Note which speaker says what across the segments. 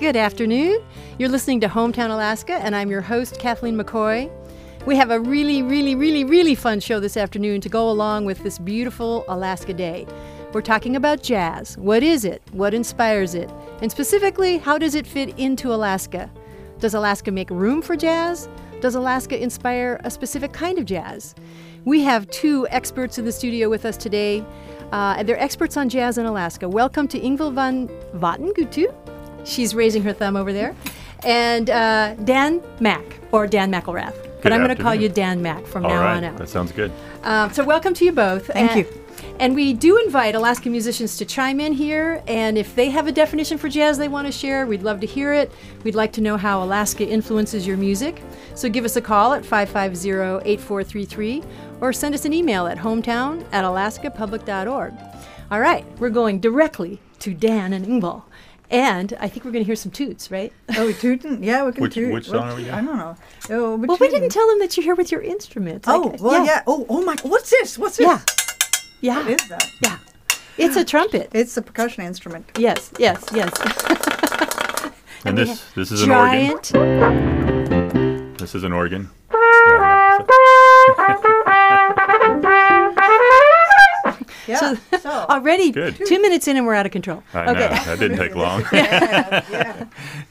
Speaker 1: Good afternoon. You're listening to Hometown Alaska, and I'm your host, Kathleen McCoy. We have a really fun show this afternoon to go along with this beautiful Alaska day. We're talking about jazz. What is it? What inspires it? And specifically, how does it fit into Alaska? Does Alaska make room for jazz? Does Alaska inspire a specific kind of jazz? We have two experts in the studio with us today. They're experts on jazz in Alaska. Welcome to Ingvild van Vattengutu. She's raising her thumb over there. And Dan Mack, or Dan McElrath. But I'm going to call you Dan Mack from now on out.
Speaker 2: That sounds good.
Speaker 1: So welcome to you both.
Speaker 3: Thank you.
Speaker 1: And we do invite Alaska musicians to chime in here. And if they have a definition for jazz they want to share, we'd love to hear it. We'd like to know how Alaska influences your music. So give us a call at 550-8433 or send us an email at hometown@alaskapublic.org. All right, we're going directly to Dan and Ingvild. And I think we're going to hear some toots, right?
Speaker 3: Oh, tootin'? Yeah, we can toot.
Speaker 2: Which song are we
Speaker 3: I don't know. Oh,
Speaker 1: well, we didn't tell them that you're here with your instruments.
Speaker 3: Yeah. Oh my, what's this?
Speaker 1: Yeah.
Speaker 3: What is that?
Speaker 1: Yeah. It's a trumpet.
Speaker 3: It's a percussion instrument.
Speaker 1: Yes.
Speaker 2: And this is an
Speaker 1: giant
Speaker 2: organ. This is an organ.
Speaker 3: Yeah.
Speaker 1: So already
Speaker 2: Good.
Speaker 1: 2 minutes in and we're out of control.
Speaker 2: I know. That didn't take long.
Speaker 3: Yeah.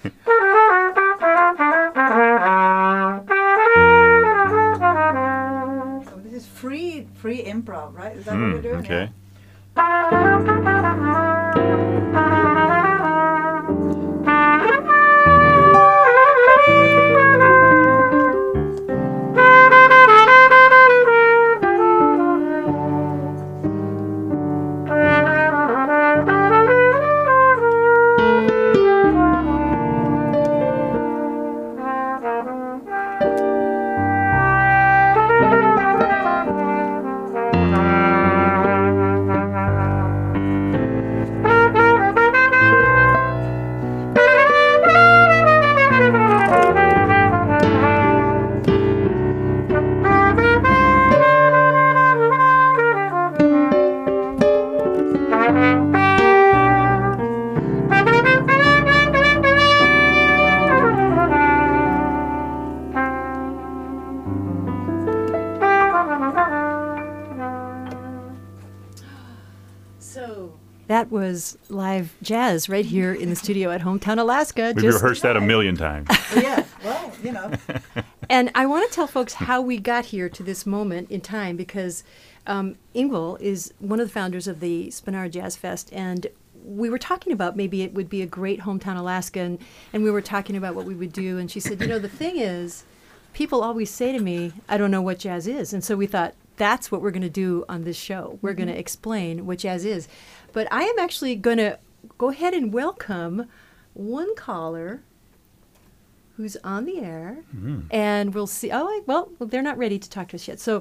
Speaker 3: So this is free improv, right? Is that what we're doing?
Speaker 2: Okay.
Speaker 1: That was live jazz right here in the studio at Hometown Alaska.
Speaker 2: We've rehearsed that a million times.
Speaker 3: Yeah. Well, you know.
Speaker 1: And I want to tell folks how we got here to this moment in time because Ingvild is one of the founders of the Spinara Jazz Fest, and we were talking about maybe it would be a great Hometown Alaska, and we were talking about what we would do, and she said, the thing is, people always say to me, I don't know what jazz is, and so we thought, that's what we're going to do on this show. We're going to explain what jazz is. But I am actually going to go ahead and welcome one caller who's on the air, and we'll see. Well, they're not ready to talk to us yet. So,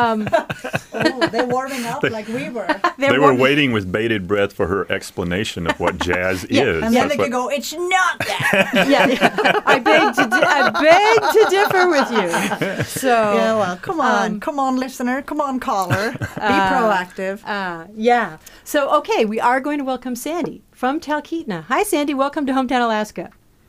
Speaker 3: They're warming up like we were.
Speaker 2: They were waiting with bated breath for her explanation of what jazz is.
Speaker 3: And then they could go, it's not that.
Speaker 1: Yeah. I beg to differ with you. So,
Speaker 3: Yeah, well, come on, listener, come on, caller, be proactive.
Speaker 1: yeah. So, okay, we are going to welcome Sandy from Talkeetna. Hi, Sandy. Welcome to Hometown Alaska.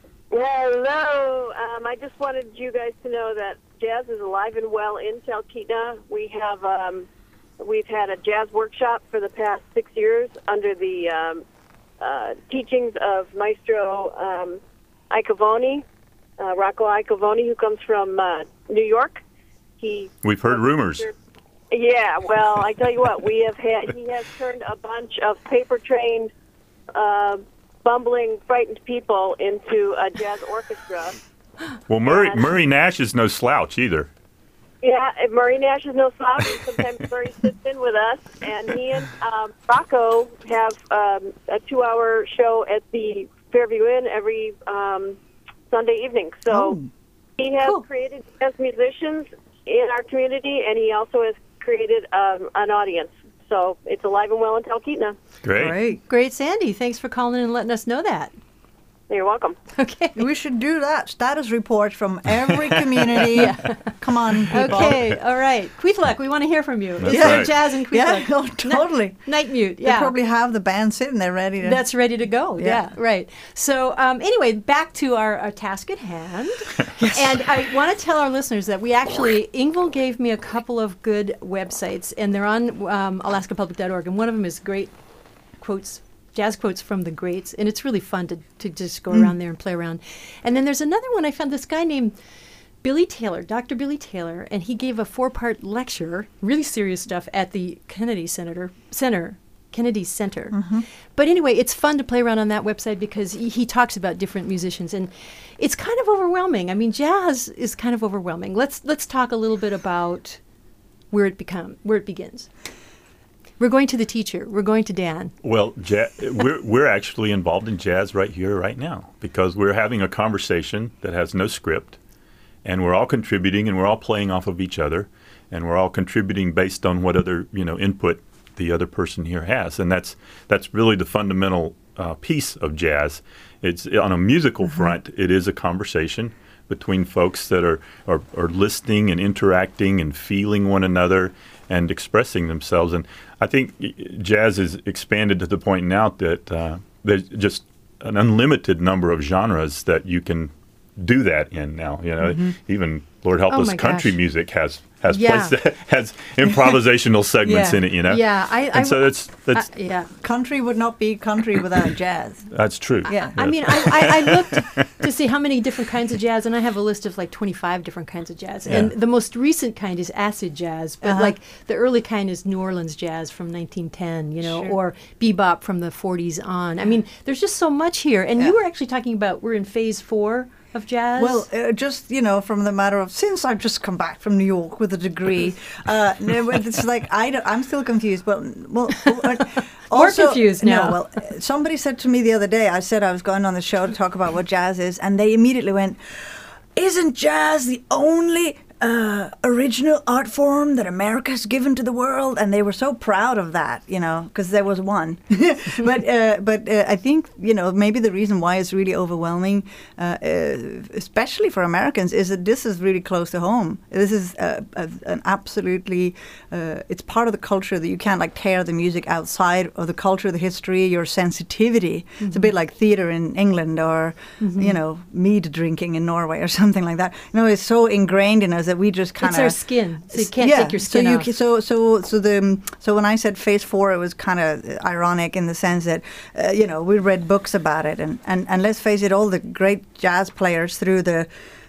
Speaker 4: Hello. I just wanted you guys to know that jazz is alive and well in Talkeetna. We have we've had a jazz workshop for the past 6 years under the teachings of Maestro Icavoni, Rocco Icavoni, who comes from New York.
Speaker 2: We've heard rumors.
Speaker 4: Yeah. Well, I tell you what, he has turned a bunch of paper-trained bumbling, frightened people into a jazz orchestra.
Speaker 2: Well, Murray Nash is no slouch either.
Speaker 4: Yeah, Murray Nash is no slouch. Sometimes Murray sits in with us, and he and Rocco have a 2-hour show at the Fairview Inn every Sunday evening. So he has created jazz musicians in our community, and he also has created an audience. So it's alive and well in Talkeetna.
Speaker 2: Great.
Speaker 1: Great, Sandy. Thanks for calling and letting us know that.
Speaker 4: You're welcome.
Speaker 1: Okay.
Speaker 3: We should do that. Status reports from every community. Come on, people.
Speaker 1: Okay, all right. Queefluck, we want to hear from you.
Speaker 2: That's
Speaker 1: Is there
Speaker 2: right.
Speaker 1: jazz in
Speaker 3: Yeah,
Speaker 1: Queefluck?
Speaker 3: no, totally.
Speaker 1: Night Mute,
Speaker 3: They
Speaker 1: yeah.
Speaker 3: probably have the band sitting there ready to.
Speaker 1: That's ready to go. Yeah,
Speaker 3: Yeah.
Speaker 1: right. So anyway, back to our task at hand. And I want to tell our listeners that Ingvild gave me a couple of good websites, and they're on alaskapublic.org, and one of them is great quotes, jazz quotes from the greats, and it's really fun to just go around there and play around. And then there's another one. I found this guy named Billy Taylor, Dr. Billy Taylor, and he gave a 4-part lecture, really serious stuff, at the Kennedy Center. But anyway, it's fun to play around on that website because he talks about different musicians, and it's kind of overwhelming. I mean, jazz is kind of overwhelming. Let's talk a little bit about where it begins. We're going to the teacher. We're going to Dan.
Speaker 2: Well, we're actually involved in jazz right here, right now, because we're having a conversation that has no script, and we're all contributing, and we're all playing off of each other, and we're all contributing based on what other input the other person here has, and that's really the fundamental piece of jazz. It's on a musical front. It is a conversation between folks that are listening and interacting and feeling one another and expressing themselves. And I think jazz is expanded to the point now that there's just an unlimited number of genres that you can do that in now. Even Lord help us, country music has improvisational segments in it. And so that's
Speaker 3: Country would not be country without jazz.
Speaker 2: That's true.
Speaker 3: Yeah.
Speaker 1: I mean, I looked to see how many different kinds of jazz, and I have a list of like 25 different kinds of jazz.
Speaker 2: Yeah.
Speaker 1: And the most recent kind is acid jazz, but like the early kind is New Orleans jazz from 1910,
Speaker 3: Sure.
Speaker 1: or bebop from the 40s on. I mean, there's just so much here. And you were actually talking about we're in phase 4 of jazz.
Speaker 3: Well, just from the matter of, since I've just come back from New York with a degree, it's like I'm still confused. But also,
Speaker 1: confused now.
Speaker 3: No, well, somebody said to me the other day, I said I was going on the show to talk about what jazz is, and they immediately went, "Isn't jazz the only original art form that America's given to the world?" And they were so proud of that, because there was one. but I think maybe the reason why it's really overwhelming, especially for Americans, is that this is really close to home. This is an absolutely it's part of the culture that you can't tear the music outside of the culture, the history, your sensitivity. Mm-hmm. It's a bit like theater in England or mead drinking in Norway or something like that. It's so ingrained in us that we just kind of...
Speaker 1: It's our skin, so you can't take your skin off.
Speaker 3: So when I said phase 4, it was kind of ironic in the sense that, we read books about it. And let's face it, all the great jazz players through the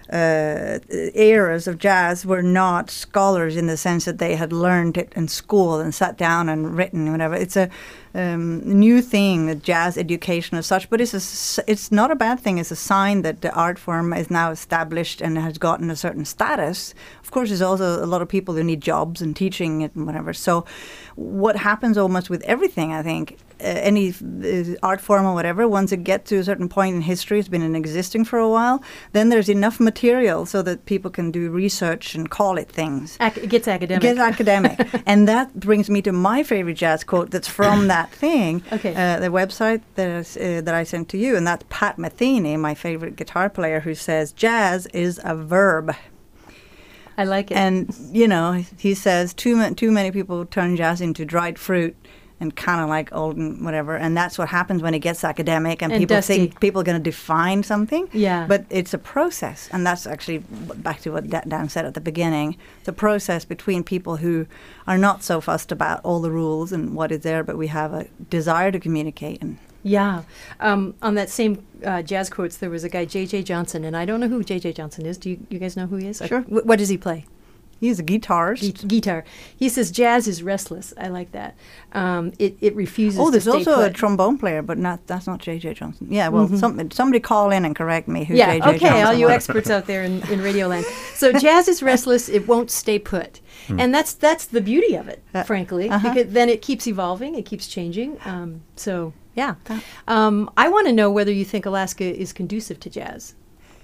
Speaker 3: eras of jazz were not scholars in the sense that they had learned it in school and sat down and written whatever. It's a new thing, the jazz education as such, but it's not a bad thing. It's a sign that the art form is now established and has gotten a certain status. Of course, there's also a lot of people who need jobs and teaching it and whatever. So what happens almost with everything, I think, any art form or whatever, once it gets to a certain point in history, it's been in existing for a while, then there's enough material so that people can do research and call it things.
Speaker 1: It gets academic.
Speaker 3: It gets academic. And that brings me to my favorite jazz quote that's from that thing, the website that I sent to you, and that's Pat Metheny, my favorite guitar player, who says, "Jazz is a verb."
Speaker 1: I like it.
Speaker 3: And, he says too many people turn jazz into dried fruit and kind of like old and whatever. And that's what happens when it gets academic and people
Speaker 1: dusty.
Speaker 3: think people are going to define something.
Speaker 1: Yeah.
Speaker 3: But it's a process. And that's actually back to what Dan said at the beginning. It's a process between people who are not so fussed about all the rules and what is there, but we have a desire to communicate. And
Speaker 1: yeah. On that same jazz quotes, there was a guy, J.J. Johnson, and I don't know who J.J. Johnson is. Do you guys know who he is?
Speaker 3: Sure.
Speaker 1: What does he play?
Speaker 3: He's a guitarist.
Speaker 1: Guitar. He says jazz is restless. I like that. It refuses to
Speaker 3: there's
Speaker 1: stay
Speaker 3: also
Speaker 1: put.
Speaker 3: a trombone player, but that's not J.J. Johnson. Yeah, well, somebody call in and correct me who
Speaker 1: Yeah,
Speaker 3: J.J.
Speaker 1: okay,
Speaker 3: Johnson
Speaker 1: all you
Speaker 3: was.
Speaker 1: experts out there in Radio Land. So jazz is restless. It won't stay put. And that's the beauty of it, frankly, because then it keeps evolving. It keeps changing. Yeah. I want to know whether you think Alaska is conducive to jazz.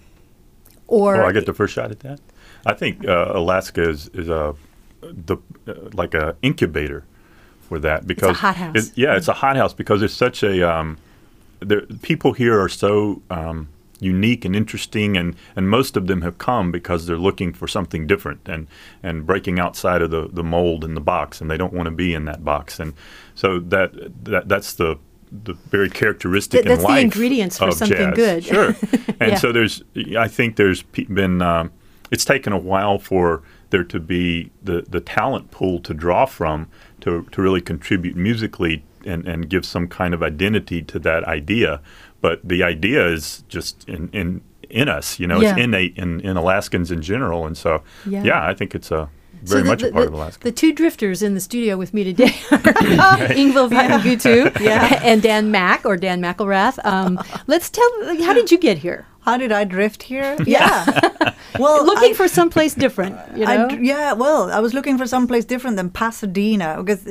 Speaker 1: Or
Speaker 2: I get the first shot at that. I think Alaska is like a incubator for that because
Speaker 1: it's a hothouse.
Speaker 2: It's a hothouse because there's such a people here are so unique and interesting, and most of them have come because they're looking for something different and breaking outside of the mold in the box, and they don't want to be in that box. And so that's the very characteristic
Speaker 1: That's
Speaker 2: in life
Speaker 1: the ingredients for
Speaker 2: of
Speaker 1: something
Speaker 2: jazz.
Speaker 1: good.
Speaker 2: Sure. And
Speaker 1: Yeah.
Speaker 2: so I think there's been, it's taken a while for there to be the talent pool to draw from to really contribute musically and give some kind of identity to that idea. But the idea is just in us,
Speaker 1: Yeah.
Speaker 2: it's innate in Alaskans in general. And so,
Speaker 1: Yeah.
Speaker 2: I think it's very much a part of Alaska.
Speaker 1: The two drifters in the studio with me today are Ingvild Gutu and Dan Mack, or Dan McElrath. Let's how did you get here?
Speaker 3: How did I drift here? Yeah. Well,
Speaker 1: Looking for someplace different, you know?
Speaker 3: Well, I was looking for someplace different than Pasadena because,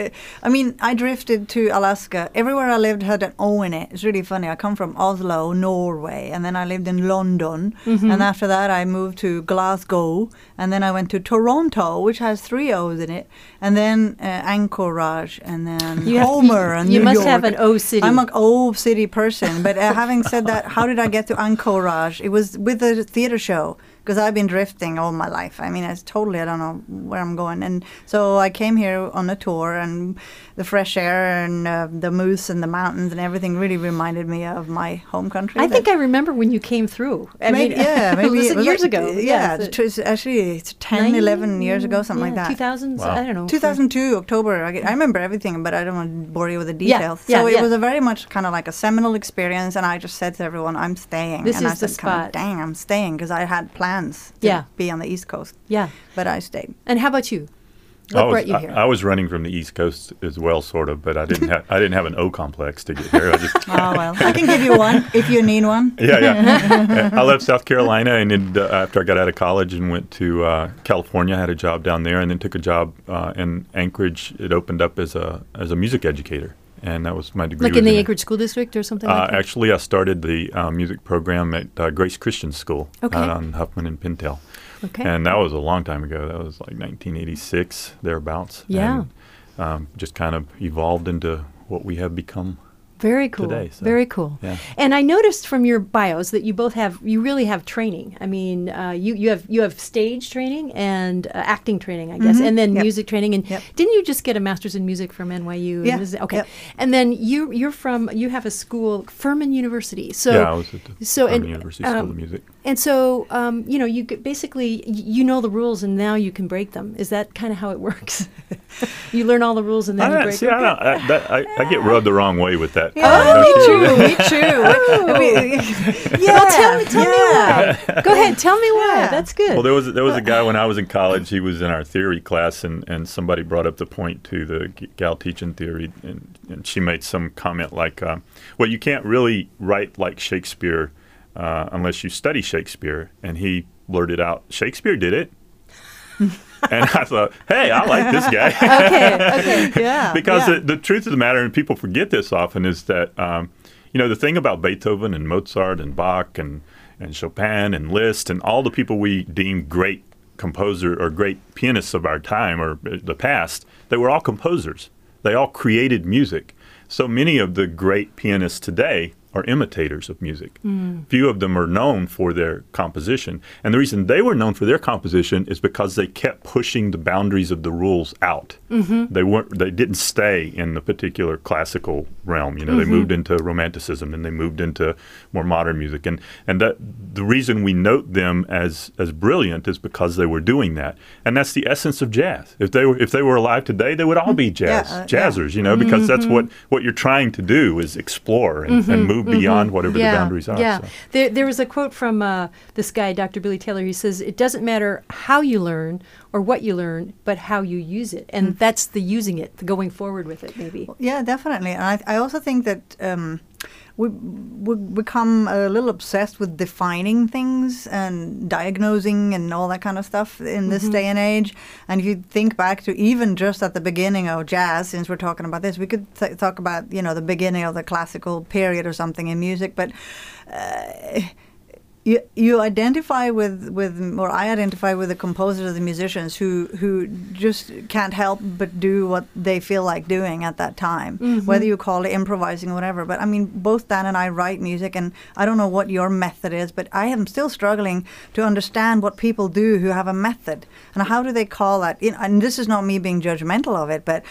Speaker 3: I drifted to Alaska. Everywhere I lived had an O in it. It's really funny. I come from Oslo, Norway, and then I lived in London.
Speaker 1: Mm-hmm.
Speaker 3: And after that, I moved to Glasgow, and then I went to Toronto, which has 3 O's in it, and then Anchorage, and then Homer, and
Speaker 1: you
Speaker 3: New
Speaker 1: must
Speaker 3: York.
Speaker 1: have an O city.
Speaker 3: I'm an O city person. But having said that, how did I get to Anchorage? It was with a theater show, because I've been drifting all my life. I don't know where I'm going. And so I came here on a tour, and the fresh air and the moose and the mountains and everything really reminded me of my home country.
Speaker 1: I think I remember when you came through.
Speaker 3: Maybe
Speaker 1: it was years ago.
Speaker 3: Yeah, it's 10, 11 years ago, something like that.
Speaker 1: 2000s,
Speaker 2: Wow.
Speaker 1: I don't know.
Speaker 3: 2002, October. I remember everything, but I don't want to bore you with the
Speaker 1: Yeah,
Speaker 3: details.
Speaker 1: yeah,
Speaker 3: So
Speaker 1: yeah.
Speaker 3: it was a very much kind of like a seminal experience, and I just said to everyone, I'm staying.
Speaker 1: This
Speaker 3: and
Speaker 1: is
Speaker 3: I said,
Speaker 1: the
Speaker 3: kind of,
Speaker 1: spot.
Speaker 3: dang, I'm staying, because I had plans to
Speaker 1: Yeah.
Speaker 3: be on the East Coast.
Speaker 1: Yeah.
Speaker 3: But I stayed.
Speaker 1: And how about you? What brought you here?
Speaker 2: I was running from the East Coast as well, sort of, but I didn't have an O complex to get here. I just
Speaker 3: Oh, well. I can give you one if you need one.
Speaker 2: yeah. I left South Carolina, and then, after I got out of college and went to California, I had a job down there, and then took a job in Anchorage. It opened up as a music educator, and that was my degree.
Speaker 1: Like in the Anchorage School District or something like that?
Speaker 2: Actually, I started the music program at Grace Christian School
Speaker 1: Okay.
Speaker 2: out on Huffman and Pintail.
Speaker 1: Okay.
Speaker 2: And that was a long time ago. That was like 1986, thereabouts.
Speaker 1: Yeah.
Speaker 2: And just kind of evolved into what we have become.
Speaker 1: Very cool.
Speaker 2: Today, so,
Speaker 1: Very cool.
Speaker 2: yeah.
Speaker 1: And I noticed from your bios that you really have training. I mean, you have stage training and acting training, I guess, and then
Speaker 3: Yep.
Speaker 1: music training. And
Speaker 3: Yep.
Speaker 1: didn't you just get a master's in music from NYU?
Speaker 3: Yeah.
Speaker 1: Okay.
Speaker 3: Yep.
Speaker 1: And then you have a school, Furman University. So
Speaker 2: Yeah, I was at the
Speaker 1: and,
Speaker 2: University School of Music.
Speaker 1: And so, you basically, you know the rules, and now you can break them. Is that kind of how it works? You learn all the rules, and then you break them?
Speaker 2: I get rubbed the wrong way with that.
Speaker 3: Me too. Me too.
Speaker 1: Well, tell me why. Go ahead, tell me why.
Speaker 3: Yeah.
Speaker 1: That's good.
Speaker 2: Well, there was a guy when I was in college. He was in our theory class, and somebody brought up the point to the gal teaching theory, and she made some comment like, "Well, you can't really write like Shakespeare unless you study Shakespeare." And he blurted out, "Shakespeare did it." And I thought, hey, I like this guy.
Speaker 1: Okay.
Speaker 3: Yeah.
Speaker 2: Because
Speaker 3: yeah.
Speaker 2: the truth of the matter, and people forget this often, is that the thing about Beethoven and Mozart and Bach and Chopin and Liszt and all the people we deem great composer or great pianists of our time or the past, they were all composers. They all created music. So many of the great pianists today are imitators of music. Few of them are known for their composition. And the reason they were known for their composition is because they kept pushing the boundaries of the rules out. They didn't stay in the particular classical realm. They moved into Romanticism, and they moved into more modern music. And that the reason we note them as brilliant is because they were doing that. And that's the essence of jazz. If they were alive today, they would all be jazzers, because that's what you're trying to do is explore and move beyond whatever the boundaries are.
Speaker 1: Yeah.
Speaker 2: So.
Speaker 1: There was a quote from this guy, Dr. Billy Taylor. He says, it doesn't matter how you learn or what you learn, but how you use it. And that's the using it, the going forward with it, maybe.
Speaker 3: Yeah, definitely. And I also think that we become a little obsessed with defining things and diagnosing and all that kind of stuff in this day and age. And if you think back to even just at the beginning of jazz, since we're talking about this, we could talk about, the beginning of the classical period or something in music. But you identify with, or I identify with the composers, the musicians who just can't help but do what they feel like doing at that time, whether you call it improvising or whatever. But I mean, both Dan and I write music, and I don't know what your method is, but I am still struggling to understand what people do who have a method, and how do they call that? And this is not me being judgmental of it, but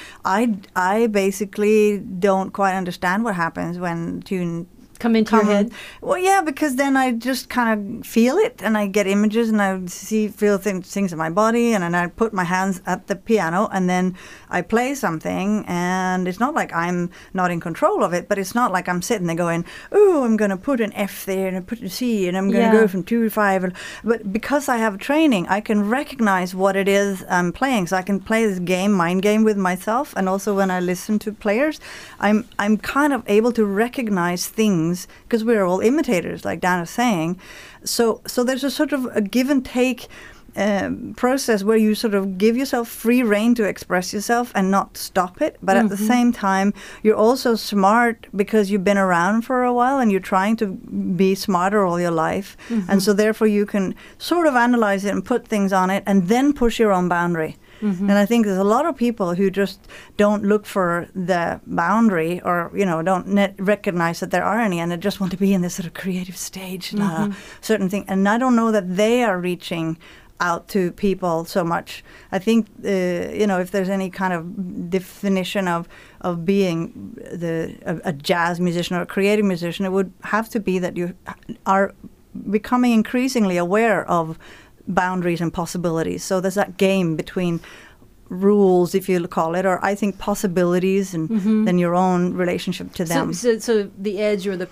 Speaker 3: I basically don't quite understand what happens when tune
Speaker 1: come into your head?
Speaker 3: Well, yeah, because then I just kind of feel it, and I get images, and I feel things in my body, and then I put my hands at the piano, and then I play something, and it's not like I'm not in control of it, but it's not like I'm sitting there going, oh, I'm going to put an F there, and I put a C, and I'm going to go from 2 to 5. But because I have training, I can recognize what it is I'm playing, so I can play this mind game with myself, and also when I listen to players, I'm kind of able to recognize things, because we're all imitators, like Dan is saying. So there's a sort of a give and take process where you sort of give yourself free rein to express yourself and not stop it. But at the same time, you're also smart because you've been around for a while and you're trying to be smarter all your life. And so therefore you can sort of analyze it and put things on it and then push your own boundary. And I think there's a lot of people who just don't look for the boundary, or don't recognize that there are any, and they just want to be in this sort of creative stage, certain thing. And I don't know that they are reaching out to people so much. I think if there's any kind of definition of being a jazz musician or a creative musician, it would have to be that you are becoming increasingly aware of boundaries and possibilities. So there's that game between rules, if you call it, or I think possibilities, and then your own relationship to them.
Speaker 1: So the edge, or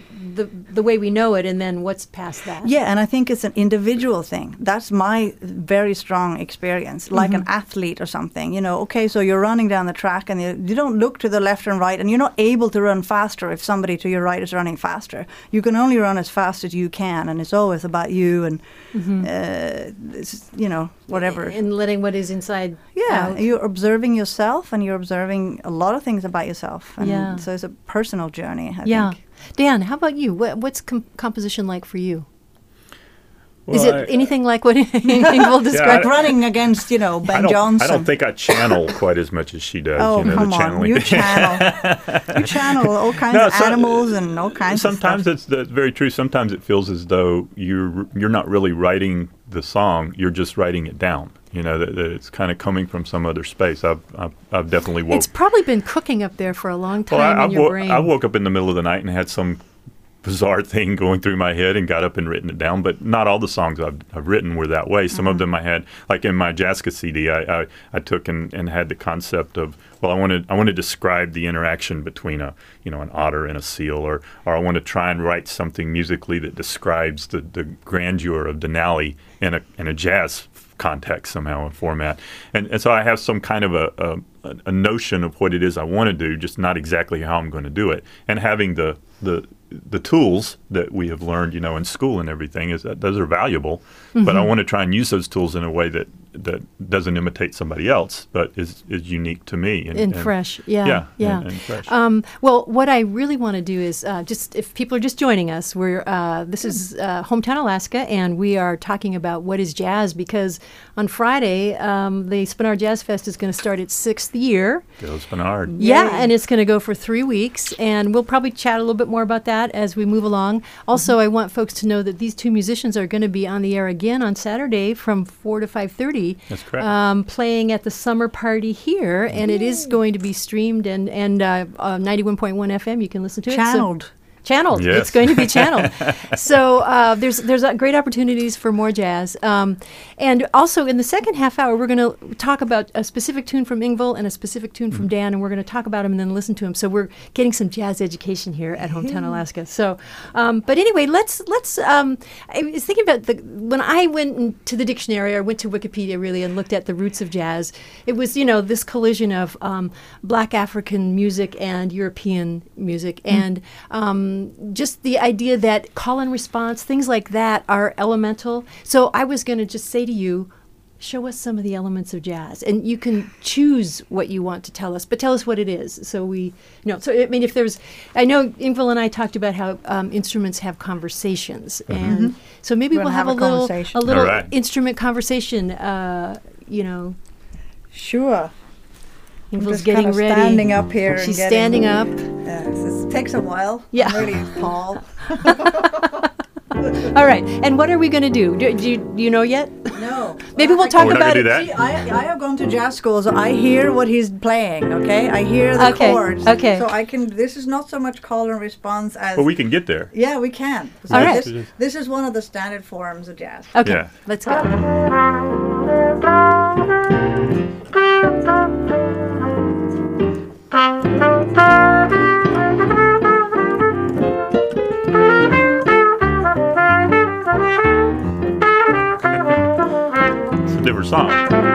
Speaker 1: the way we know it, and then what's past that.
Speaker 3: Yeah, and I think it's an individual thing. That's my very strong experience, like an athlete or something. Okay, so you're running down the track, and you don't look to the left and right, and you're not able to run faster if somebody to your right is running faster. You can only run as fast as you can, and it's always about you and whatever.
Speaker 1: And letting what is inside.
Speaker 3: Yeah,
Speaker 1: out.
Speaker 3: You're observing yourself, and you're observing a lot of things about yourself. And so it's a personal journey, I think.
Speaker 1: Dan, how about you? What's composition like for you?
Speaker 2: Well,
Speaker 1: is it anything like what Ingvild described?
Speaker 3: Running against, Ben Johnson.
Speaker 2: I don't think I channel quite as much as she does.
Speaker 3: Oh, come
Speaker 2: the
Speaker 3: on. You channel all kinds of animals and all kinds of stuff.
Speaker 2: Sometimes that's very true. Sometimes it feels as though you're not really writing the song. You're just writing it down. That it's kind of coming from some other space. I've definitely woke.
Speaker 1: It's probably been cooking up there for a long time in your brain.
Speaker 2: I woke up in the middle of the night and had some bizarre thing going through my head and got up and written it down. But not all the songs I've written were that way. Some of them I had, like in my Jazzka CD, I took and had the concept of, well, I want to describe the interaction between an otter and a seal, or I want to try and write something musically that describes the grandeur of Denali in a jazz context somehow, and format, and so I have some kind of a notion of what it is I want to do, just not exactly how I'm going to do it. And having the tools that we have learned, in school and everything, those are valuable. But I want to try and use those tools in a way that doesn't imitate somebody else, but is unique to me
Speaker 1: and fresh. And
Speaker 2: fresh.
Speaker 1: Well, what I really want to do is just, if people are just joining us, this is Hometown Alaska, and we are talking about what is jazz, because on Friday the Spenard Jazz Fest is going to start its 6th year.
Speaker 2: Go Spenard.
Speaker 1: Yeah, and it's going to go for 3 weeks, and we'll probably chat a little bit more about that as we move along. Also, I want folks to know that these two musicians are going to be on the air again on Saturday from 4 to 5:30.
Speaker 2: That's correct.
Speaker 1: Playing at the summer party here, and it is going to be streamed and 91.1 FM. You can listen to it. Channeled.
Speaker 2: Yes.
Speaker 1: It's going to be channeled. So there's great opportunities for more jazz. And also in the second half hour, we're going to talk about a specific tune from Ingvild and a specific tune from Dan, and we're going to talk about them and then listen to them. So we're getting some jazz education here at Hometown Alaska. So, but anyway, let's. I was thinking about when I went into the dictionary, I went to Wikipedia really and looked at the roots of jazz. It was this collision of Black African music and European music, and just the idea that call and response, things like that, are elemental. So I was going to just say to you, show us some of the elements of jazz. And you can choose what you want to tell us, but tell us what it is. So we know. So, I mean, if there's, I know Ingvild and I talked about how instruments have conversations. And so maybe we'll have a little
Speaker 2: right.
Speaker 1: instrument conversation, you know.
Speaker 3: Sure.
Speaker 1: Ingvild's
Speaker 3: Just
Speaker 1: getting
Speaker 3: kind of
Speaker 1: ready.
Speaker 3: standing up here. and
Speaker 1: She's
Speaker 3: getting-
Speaker 1: standing up.
Speaker 3: Yes, this takes a while.
Speaker 1: Yeah.
Speaker 3: I'm really Paul.
Speaker 1: All right. And what are we going to do? Do you know yet?
Speaker 3: No.
Speaker 1: Maybe we'll talk
Speaker 2: We're not
Speaker 1: about
Speaker 2: gonna
Speaker 1: it.
Speaker 2: do that?
Speaker 3: See, I have gone to jazz school, so I hear what he's playing. Okay, I hear the
Speaker 1: Okay,
Speaker 3: chords.
Speaker 1: okay.
Speaker 3: So I can. This is not so much call and response as.
Speaker 2: But we can get there.
Speaker 3: Yeah, we can. So
Speaker 1: All right.
Speaker 3: This is one of the standard forms of jazz.
Speaker 1: Okay.
Speaker 2: Yeah.
Speaker 1: Let's go.
Speaker 2: It's a different song.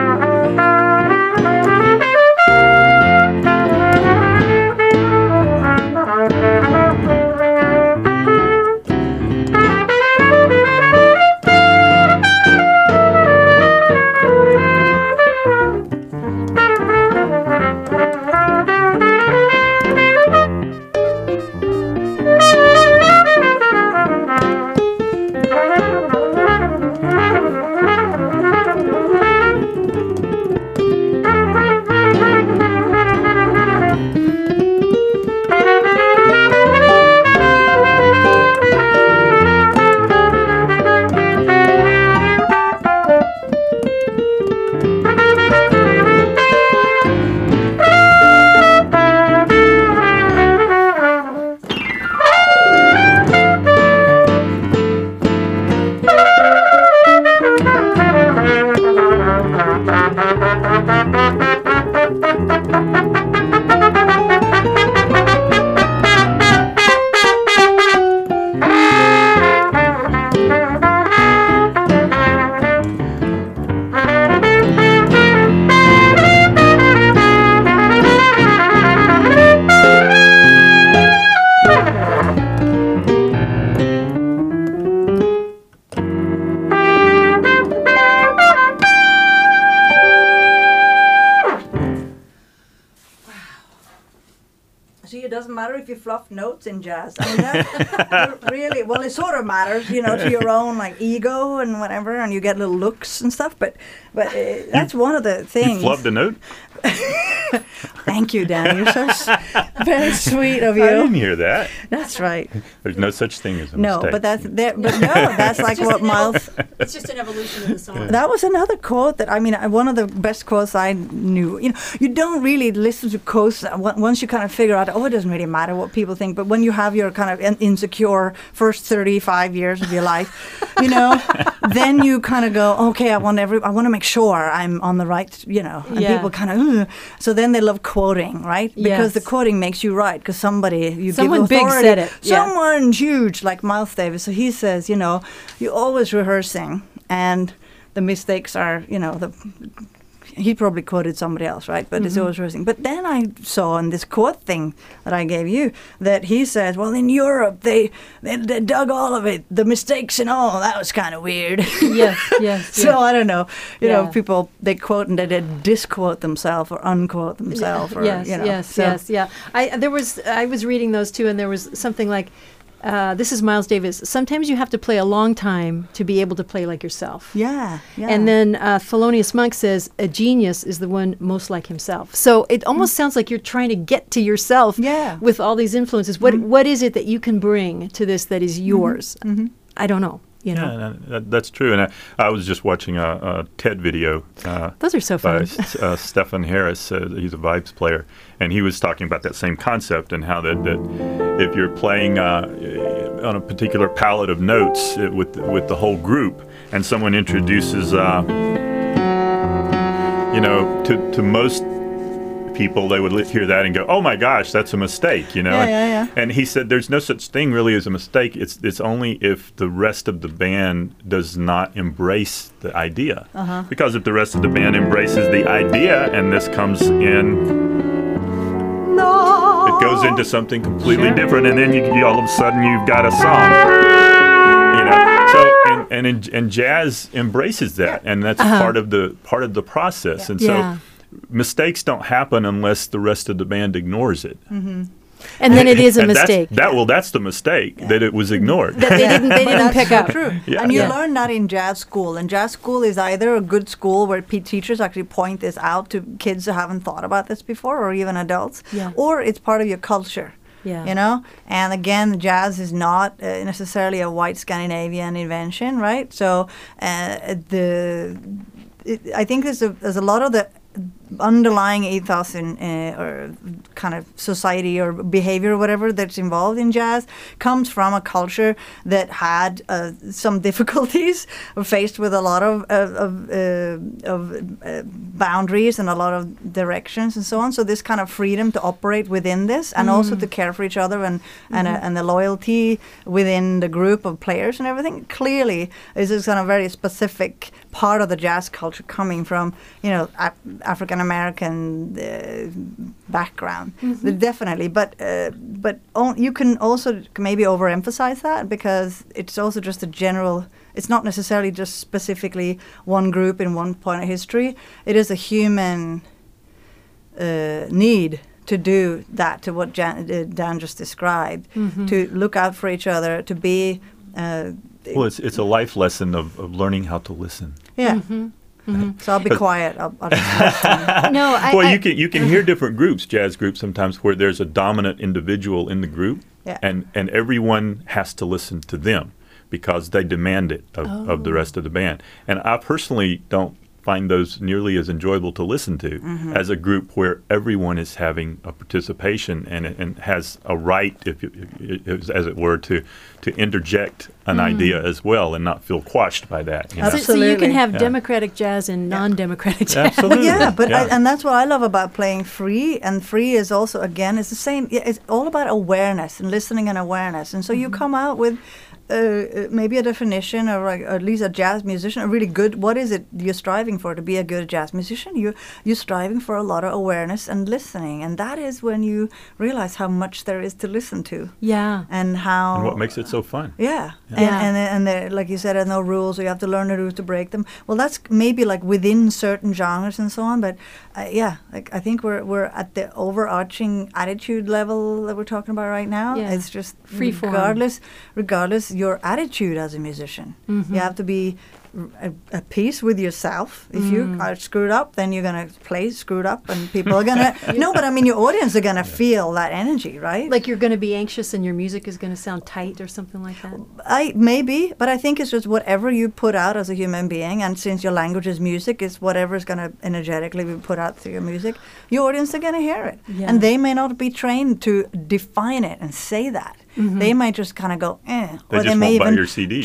Speaker 3: See, it doesn't matter if you fluff notes in jazz. I mean, that really, well, it sort of matters, you know, to your own like ego and whatever, and you get little looks and stuff. But that's one of the
Speaker 2: You
Speaker 3: things.
Speaker 2: flubbed a note?
Speaker 3: Thank you, Dan. You're so very sweet of
Speaker 2: I didn't
Speaker 3: you.
Speaker 2: hear that.
Speaker 3: That's right.
Speaker 2: There's no such thing as a
Speaker 3: No,
Speaker 2: mistake.
Speaker 3: but that's like what Miles.
Speaker 1: It's just an evolution of the song.
Speaker 3: That was another quote that, I mean, one of the best quotes I knew. You know, you don't really listen to quotes once you kind of figure out, oh, it doesn't really matter what people think. But when you have your kind of insecure first 35 years of your life, you know, then you kind of go, okay, I want to make sure I'm on the right, you know. And
Speaker 1: Yeah.
Speaker 3: people kind of, so then they love quoting, right? Because the
Speaker 1: Yes.
Speaker 3: quoting makes you right. Because
Speaker 1: Someone
Speaker 3: give
Speaker 1: big
Speaker 3: authority.
Speaker 1: said it, yeah.
Speaker 3: Someone huge like Miles Davis. So he says, you know, you're always rehearsing, and the mistakes are, you know, he probably quoted somebody else, right? But it's always rehearsing. But then I saw in this quote thing that I gave you that he says, well, in Europe they dug all of it, the mistakes and all. That was kind of weird.
Speaker 1: Yes.
Speaker 3: So I don't know. You know,
Speaker 1: Yeah.
Speaker 3: people they quote and they disquote themselves or unquote themselves. Or,
Speaker 1: Yes,
Speaker 3: you know.
Speaker 1: yes,
Speaker 3: So-
Speaker 1: yes, yeah. I was reading those too, and there was something like, this is Miles Davis. Sometimes you have to play a long time to be able to play like yourself.
Speaker 3: Yeah.
Speaker 1: And then Thelonious Monk says, a genius is the one most like himself. So it almost sounds like you're trying to get to yourself
Speaker 3: Yeah.
Speaker 1: with all these influences. What is it that you can bring to this that is yours? I don't know. You know,
Speaker 2: Yeah, that's true. And I was just watching a TED video.
Speaker 1: those are so
Speaker 2: by
Speaker 1: fun.
Speaker 2: Stephen Harris. He's a vibes player, and he was talking about that same concept and how that if you're playing on a particular palette of notes with the whole group, and someone introduces, you know, to most people, they would hear that and go, "Oh my gosh, that's a mistake," you know.
Speaker 3: Yeah.
Speaker 2: And he said, "There's no such thing really as a mistake. It's only if the rest of the band does not embrace the idea. Because if the rest of the band embraces the idea, and this comes in." It goes into something completely different, and then you all of a sudden you've got a song. You know, so and jazz embraces that, and that's part of the process. And so mistakes don't happen unless the rest of the band ignores it.
Speaker 1: And then it is a mistake.
Speaker 2: That's the mistake, that it was ignored.
Speaker 1: That they didn't pick up.
Speaker 3: True.
Speaker 2: Yeah.
Speaker 3: And you learn that in jazz school. And jazz school is either a good school where teachers actually point this out to kids who haven't thought about this before, or even adults, or it's part of your culture.
Speaker 1: Yeah.
Speaker 3: You know, and again, jazz is not necessarily a white Scandinavian invention, right? So I think there's a lot of the underlying ethos in or kind of society or behavior or whatever that's involved in jazz comes from a culture that had some difficulties or faced with a lot of boundaries and a lot of directions and so on. So this kind of freedom to operate within this and also to care for each other and the loyalty within the group of players and everything clearly is this kind of very specific part of the jazz culture coming from, you know, African American background, definitely. But you can also maybe overemphasize that because it's also just a general. It's not necessarily just specifically one group in one point of history. It is a human need to do that, to what Dan just described, to look out for each other, to be.
Speaker 2: Well, it's a life lesson of learning how to listen.
Speaker 3: Yeah. So I'll be quiet. I'll just listen.
Speaker 2: You can hear different groups, jazz groups sometimes, where there's a dominant individual in the group, and everyone has to listen to them because they demand it of the rest of the band. And I personally don't find those nearly as enjoyable to listen to as a group where everyone is having a participation and has a right, as it were, to interject an idea as well and not feel quashed by that. You know?
Speaker 1: So you can have democratic jazz and non-democratic jazz.
Speaker 2: Absolutely.
Speaker 3: And that's what I love about playing free. And free is also, again, it's the same. It's all about awareness and listening and awareness. And so you come out with maybe a definition or at least a jazz musician, a really good, what is it you're striving for to be a good jazz musician? You're striving for a lot of awareness and listening. And that is when you realize how much there is to listen to.
Speaker 1: Yeah.
Speaker 3: And how...
Speaker 2: And what makes it so fun.
Speaker 3: Yeah. And there, like you said, there are no rules, so you have to learn the rules to break them. Well, that's maybe like within certain genres and so on, but I think we're at the overarching attitude level that we're talking about right now.
Speaker 1: Yeah.
Speaker 3: It's just
Speaker 1: free form.
Speaker 3: Regardless your attitude as a musician. You have to be at peace with yourself. If you are screwed up, then you're going to play screwed up and people are going to... No, but I mean, your audience are going to feel that energy, right?
Speaker 1: Like you're going to be anxious and your music is going to sound tight or something like that?
Speaker 3: Maybe, but I think it's just whatever you put out as a human being, and since your language is music, it's whatever is going to energetically be put out through your music, your audience are going to hear it.
Speaker 1: Yeah.
Speaker 3: And they may not be trained to define it and say that. They might just kind of go,
Speaker 2: or they may even buy your CD.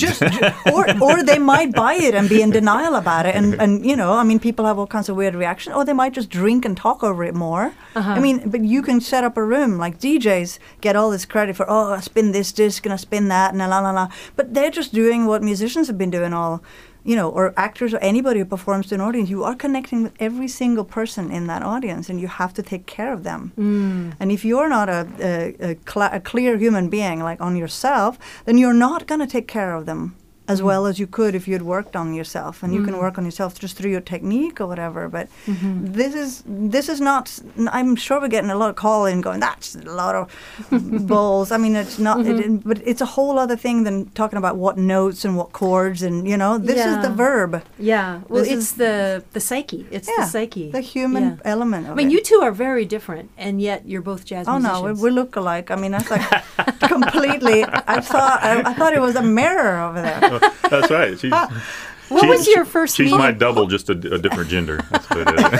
Speaker 3: or they might buy it and be in denial about it, and you know, I mean, people have all kinds of weird reactions. Or they might just drink and talk over it more. I mean, but you can set up a room like DJs get all this credit for, I spin this disc and I spin that and la la la. But they're just doing what musicians have been doing all. You know, or actors or anybody who performs to an audience, you are connecting with every single person in that audience, and you have to take care of them. And if you're not a clear human being, like on yourself, then you're not going to take care of them as well as you could if you'd worked on yourself. And you can work on yourself just through your technique or whatever. But this is not. I'm sure we're getting a lot of call in going, that's a lot of balls. I mean, it's not. But it's a whole other thing than talking about what notes and what chords and this is the verb.
Speaker 1: Yeah. Well, it's the psyche. It's the psyche.
Speaker 3: The human element of it.
Speaker 1: I mean, you two are very different, and yet you're both jazz musicians.
Speaker 3: Oh no, we look alike. I mean, that's like completely. I thought it was a mirror over there.
Speaker 2: That's right.
Speaker 1: What was your first
Speaker 2: She's
Speaker 1: meeting?
Speaker 2: my double, just a different gender. That's what it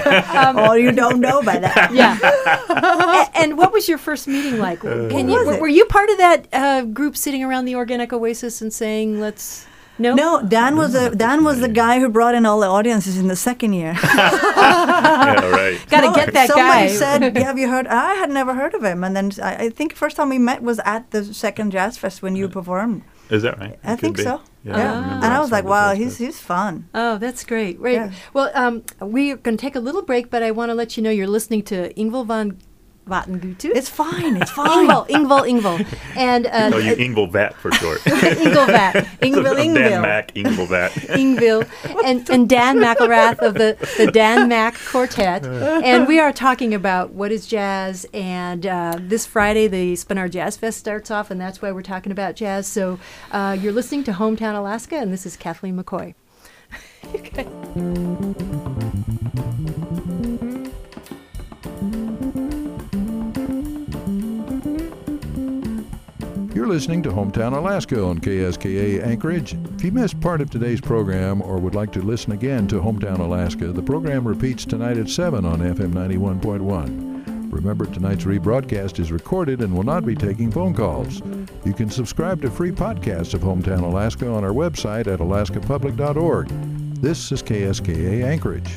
Speaker 2: is.
Speaker 3: You don't know by that.
Speaker 1: Yeah. And what was your first meeting like? Were you part of that group sitting around the Organic Oasis and saying, let's... No,
Speaker 3: Dan was the guy who brought in all the audiences in the second year.
Speaker 2: Yeah, right.
Speaker 1: Got to get that guy.
Speaker 3: Somebody said, "Have you heard?" I had never heard of him, and then I think the first time we met was at the second Jazz Fest when you performed.
Speaker 2: Is that right?
Speaker 3: I think so.
Speaker 2: Yeah.
Speaker 3: And I was like, wow, he's fun.
Speaker 1: Oh, that's great. Right.
Speaker 3: Yeah.
Speaker 1: Well, we're going to take a little break, but I want to let you know you're listening to Ingvild von Vattengutu.
Speaker 3: It's fine. It's fine.
Speaker 1: Ingvild. And
Speaker 2: No, you Ingvild Vat for short.
Speaker 1: Ingvild.
Speaker 3: Ingvild.
Speaker 2: Dan Mac, Ingvild Vat.
Speaker 1: Ingvild and Dan McElrath of the Dan Mac Quartet. And we are talking about what is jazz. And this Friday, the Spinar Jazz Fest starts off, and that's why we're talking about jazz. So you're listening to Hometown Alaska, and this is Kathleen McCoy. Okay.
Speaker 5: You're listening to Hometown Alaska on KSKA Anchorage. If you missed part of today's program or would like to listen again to Hometown Alaska, the program repeats tonight at 7 on FM 91.1. Remember, tonight's rebroadcast is recorded and will not be taking phone calls. You can subscribe to free podcasts of Hometown Alaska on our website at alaskapublic.org. This is KSKA Anchorage.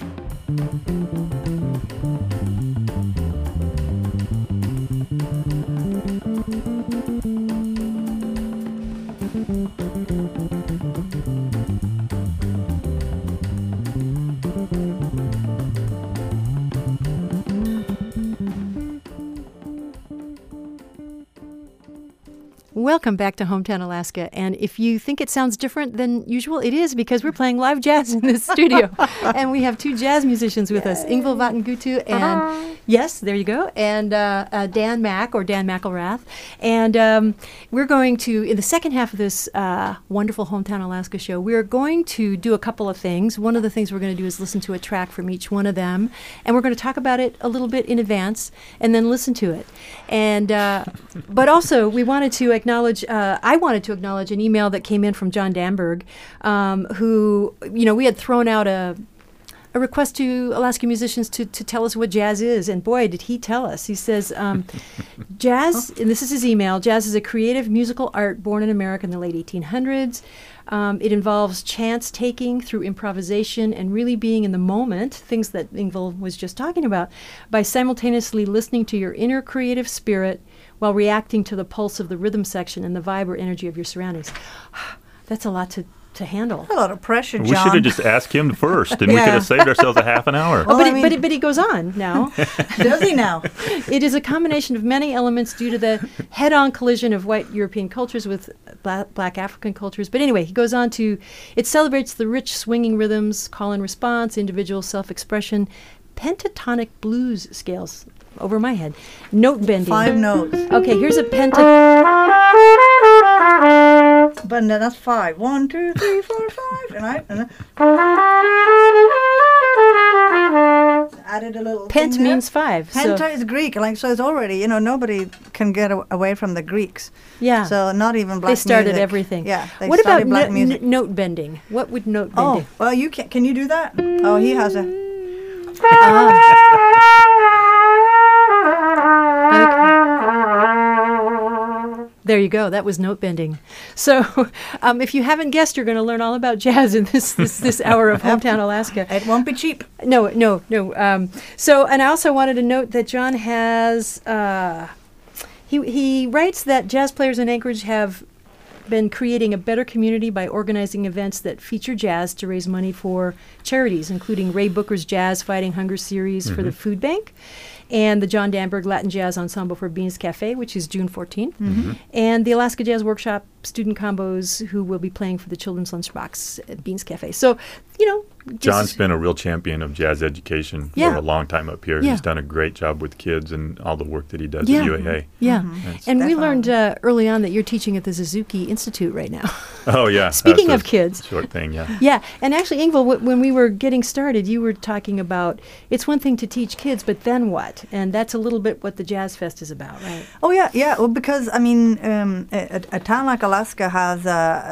Speaker 1: Welcome back to Hometown Alaska. And if you think it sounds different than usual, it is because we're playing live jazz in this studio. And we have two jazz musicians with us, Ingvild Vattengutu and, yes, there you go, and Dan Mac, or Dan McElrath. And we're going to, in the second half of this wonderful Hometown Alaska show, we're going to do a couple of things. One of the things we're going to do is listen to a track from each one of them. And we're going to talk about it a little bit in advance and then listen to it. And but also, we wanted to I wanted to acknowledge an email that came in from John Danberg, who, we had thrown out a request to Alaska musicians to tell us what jazz is. And boy, did he tell us. He says, jazz, and this is his email, jazz is a creative musical art born in America in the late 1800s. It involves chance taking through improvisation and really being in the moment, things that Ingvild was just talking about, by simultaneously listening to your inner creative spirit while reacting to the pulse of the rhythm section and the vibe or energy of your surroundings. That's a lot to handle.
Speaker 3: A lot of pressure, John.
Speaker 2: We should have just asked him first, and we could have saved ourselves a half an hour.
Speaker 1: Well, but he goes on now.
Speaker 3: Does he now?
Speaker 1: It is a combination of many elements due to the head-on collision of white European cultures with black African cultures. But anyway, he goes on to, it celebrates the rich swinging rhythms, call and response, individual self-expression, pentatonic blues scales. Over my head. Note bending.
Speaker 3: 5 notes.
Speaker 1: Okay, here's a
Speaker 3: But no, that's 5. 1, 2, 3, 4, 5. And added a little.
Speaker 1: Pent means 5.
Speaker 3: Penta is Greek, so it's already, nobody can get away from the Greeks.
Speaker 1: Yeah.
Speaker 3: So not even black music.
Speaker 1: They started everything.
Speaker 3: Yeah.
Speaker 1: What about
Speaker 3: black music.
Speaker 1: note bending? What would note bending?
Speaker 3: Oh, well, you can you do that? Oh, he has a.
Speaker 1: There you go. That was note bending. So, if you haven't guessed, you're going to learn all about jazz in this hour of Hometown Alaska.
Speaker 3: It won't be cheap.
Speaker 1: No. So, and I also wanted to note that John has he writes that jazz players in Anchorage have been creating a better community by organizing events that feature jazz to raise money for charities, including Ray Booker's Jazz Fighting Hunger series for the Food Bank, and the John Danberg Latin Jazz Ensemble for Beans Cafe, which is June 14th, and the Alaska Jazz Workshop student combos who will be playing for the Children's Lunchbox at Beans Cafe. So,
Speaker 2: John's been a real champion of jazz education for a long time up here.
Speaker 1: Yeah.
Speaker 2: He's done a great job with kids and all the work that he does
Speaker 1: Yeah.
Speaker 2: at UAA.
Speaker 1: Yeah. And we
Speaker 3: Definitely.
Speaker 1: learned early on that you're teaching at the Suzuki Institute right now.
Speaker 2: Oh, yeah.
Speaker 1: Speaking
Speaker 2: That's
Speaker 1: of kids.
Speaker 2: Short thing, yeah.
Speaker 1: Yeah, and actually, Ingvild, when we were getting started, you were talking about it's one thing to teach kids, but then what? And that's a little bit what the Jazz Fest is about, right?
Speaker 3: Oh, yeah. Well, because, a town like Alaska has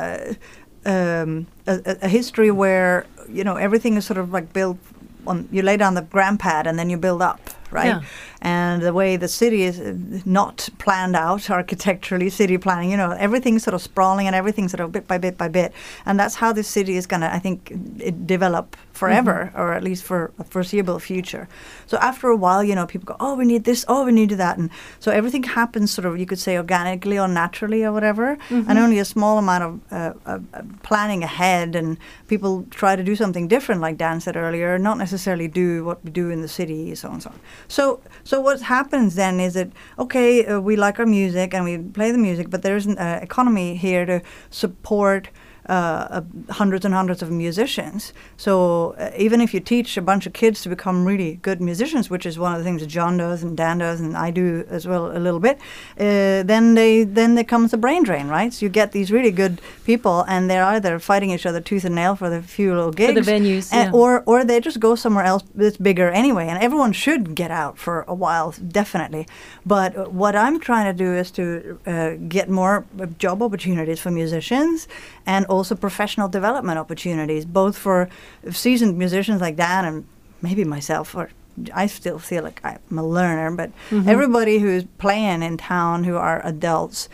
Speaker 3: a history where, everything is sort of like built on, you lay down the ground pad and then you build up, right?
Speaker 1: Yeah.
Speaker 3: And the way the city is not planned out architecturally, city planning, everything's sort of sprawling and everything's sort of bit by bit by bit. And that's how this city is going to, I think, develop forever, or at least for a foreseeable future. So after a while, people go, oh, we need this, oh, we need that. And so everything happens sort of, you could say, organically or naturally or whatever, and only a small amount of planning ahead, and people try to do something different, like Dan said earlier, not necessarily do what we do in the city, so on and so on. So what happens then is that, okay, we like our music and we play the music, but there's an economy here to support hundreds and hundreds of musicians. So even if you teach a bunch of kids to become really good musicians, which is one of the things that John does and Dan does and I do as well a little bit, then there comes a brain drain, right? So you get these really good people and they're either fighting each other tooth and nail for the few little gigs.
Speaker 1: For the venues,
Speaker 3: or they just go somewhere else that's bigger anyway. And everyone should get out for a while, definitely. But what I'm trying to do is to get more job opportunities for musicians and also professional development opportunities, both for seasoned musicians like Dan and maybe myself, or I still feel like I'm a learner, but everybody who's playing in town who are adults,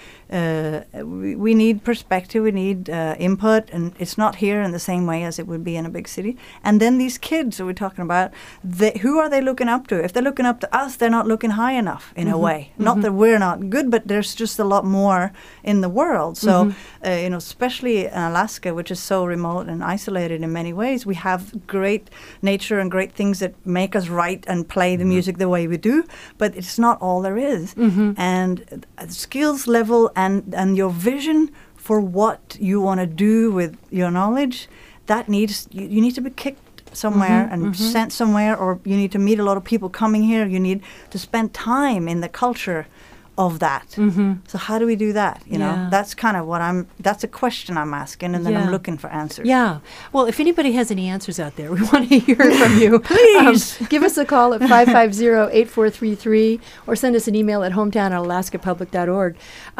Speaker 3: we need perspective, we need input, and it's not here in the same way as it would be in a big city. And then these kids that we're talking about, who are they looking up to? If they're looking up to us, they're not looking high enough in a way. Not that we're not good, but there's just a lot more in the world. So, especially in Alaska, which is so remote and isolated in many ways, we have great nature and great things that make us write and play the music the way we do, but it's not all there is. And skills level and your vision for what you want to do with your knowledge, that needs you need to be kicked somewhere and sent somewhere, or you need to meet a lot of people coming here. You need to spend time in the culture of that. So how do we do that? You know, that's kind of that's a question I'm asking, and then I'm looking for answers.
Speaker 1: Yeah. Well, if anybody has any answers out there, we want to hear from you.
Speaker 3: Please.
Speaker 1: Give us a call at 550-8433 or send us an email at hometown@alaskapublic.org.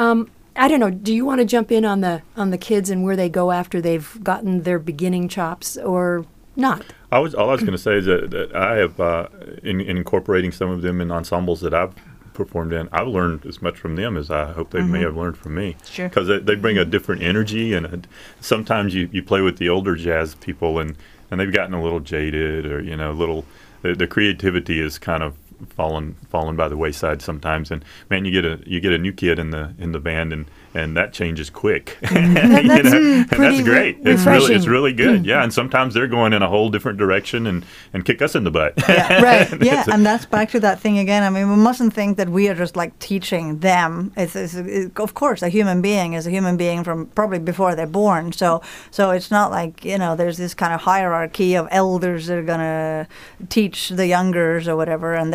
Speaker 1: I don't know, do you want to jump in on the kids and where they go after they've gotten their beginning chops or not?
Speaker 2: All I was going to say is that I have, in incorporating some of them in ensembles that I've performed in, I've learned as much from them as I hope they may have learned from me.
Speaker 3: Sure.
Speaker 2: Because they bring a different energy, and sometimes you play with the older jazz people, and they've gotten a little jaded, or the creativity is kind of fallen by the wayside sometimes. And man, you get a new kid in the band, and that changes quick. And that's great. It's really good. Yeah, and sometimes they're going in a whole different direction and kick us in the butt.
Speaker 3: Yeah, right. Yeah, and that's back to that thing again. I mean, we mustn't think that we are just like teaching them. It's of course, a human being is a human being from probably before they're born. So it's not like, there's this kind of hierarchy of elders that are going to teach the youngers or whatever. And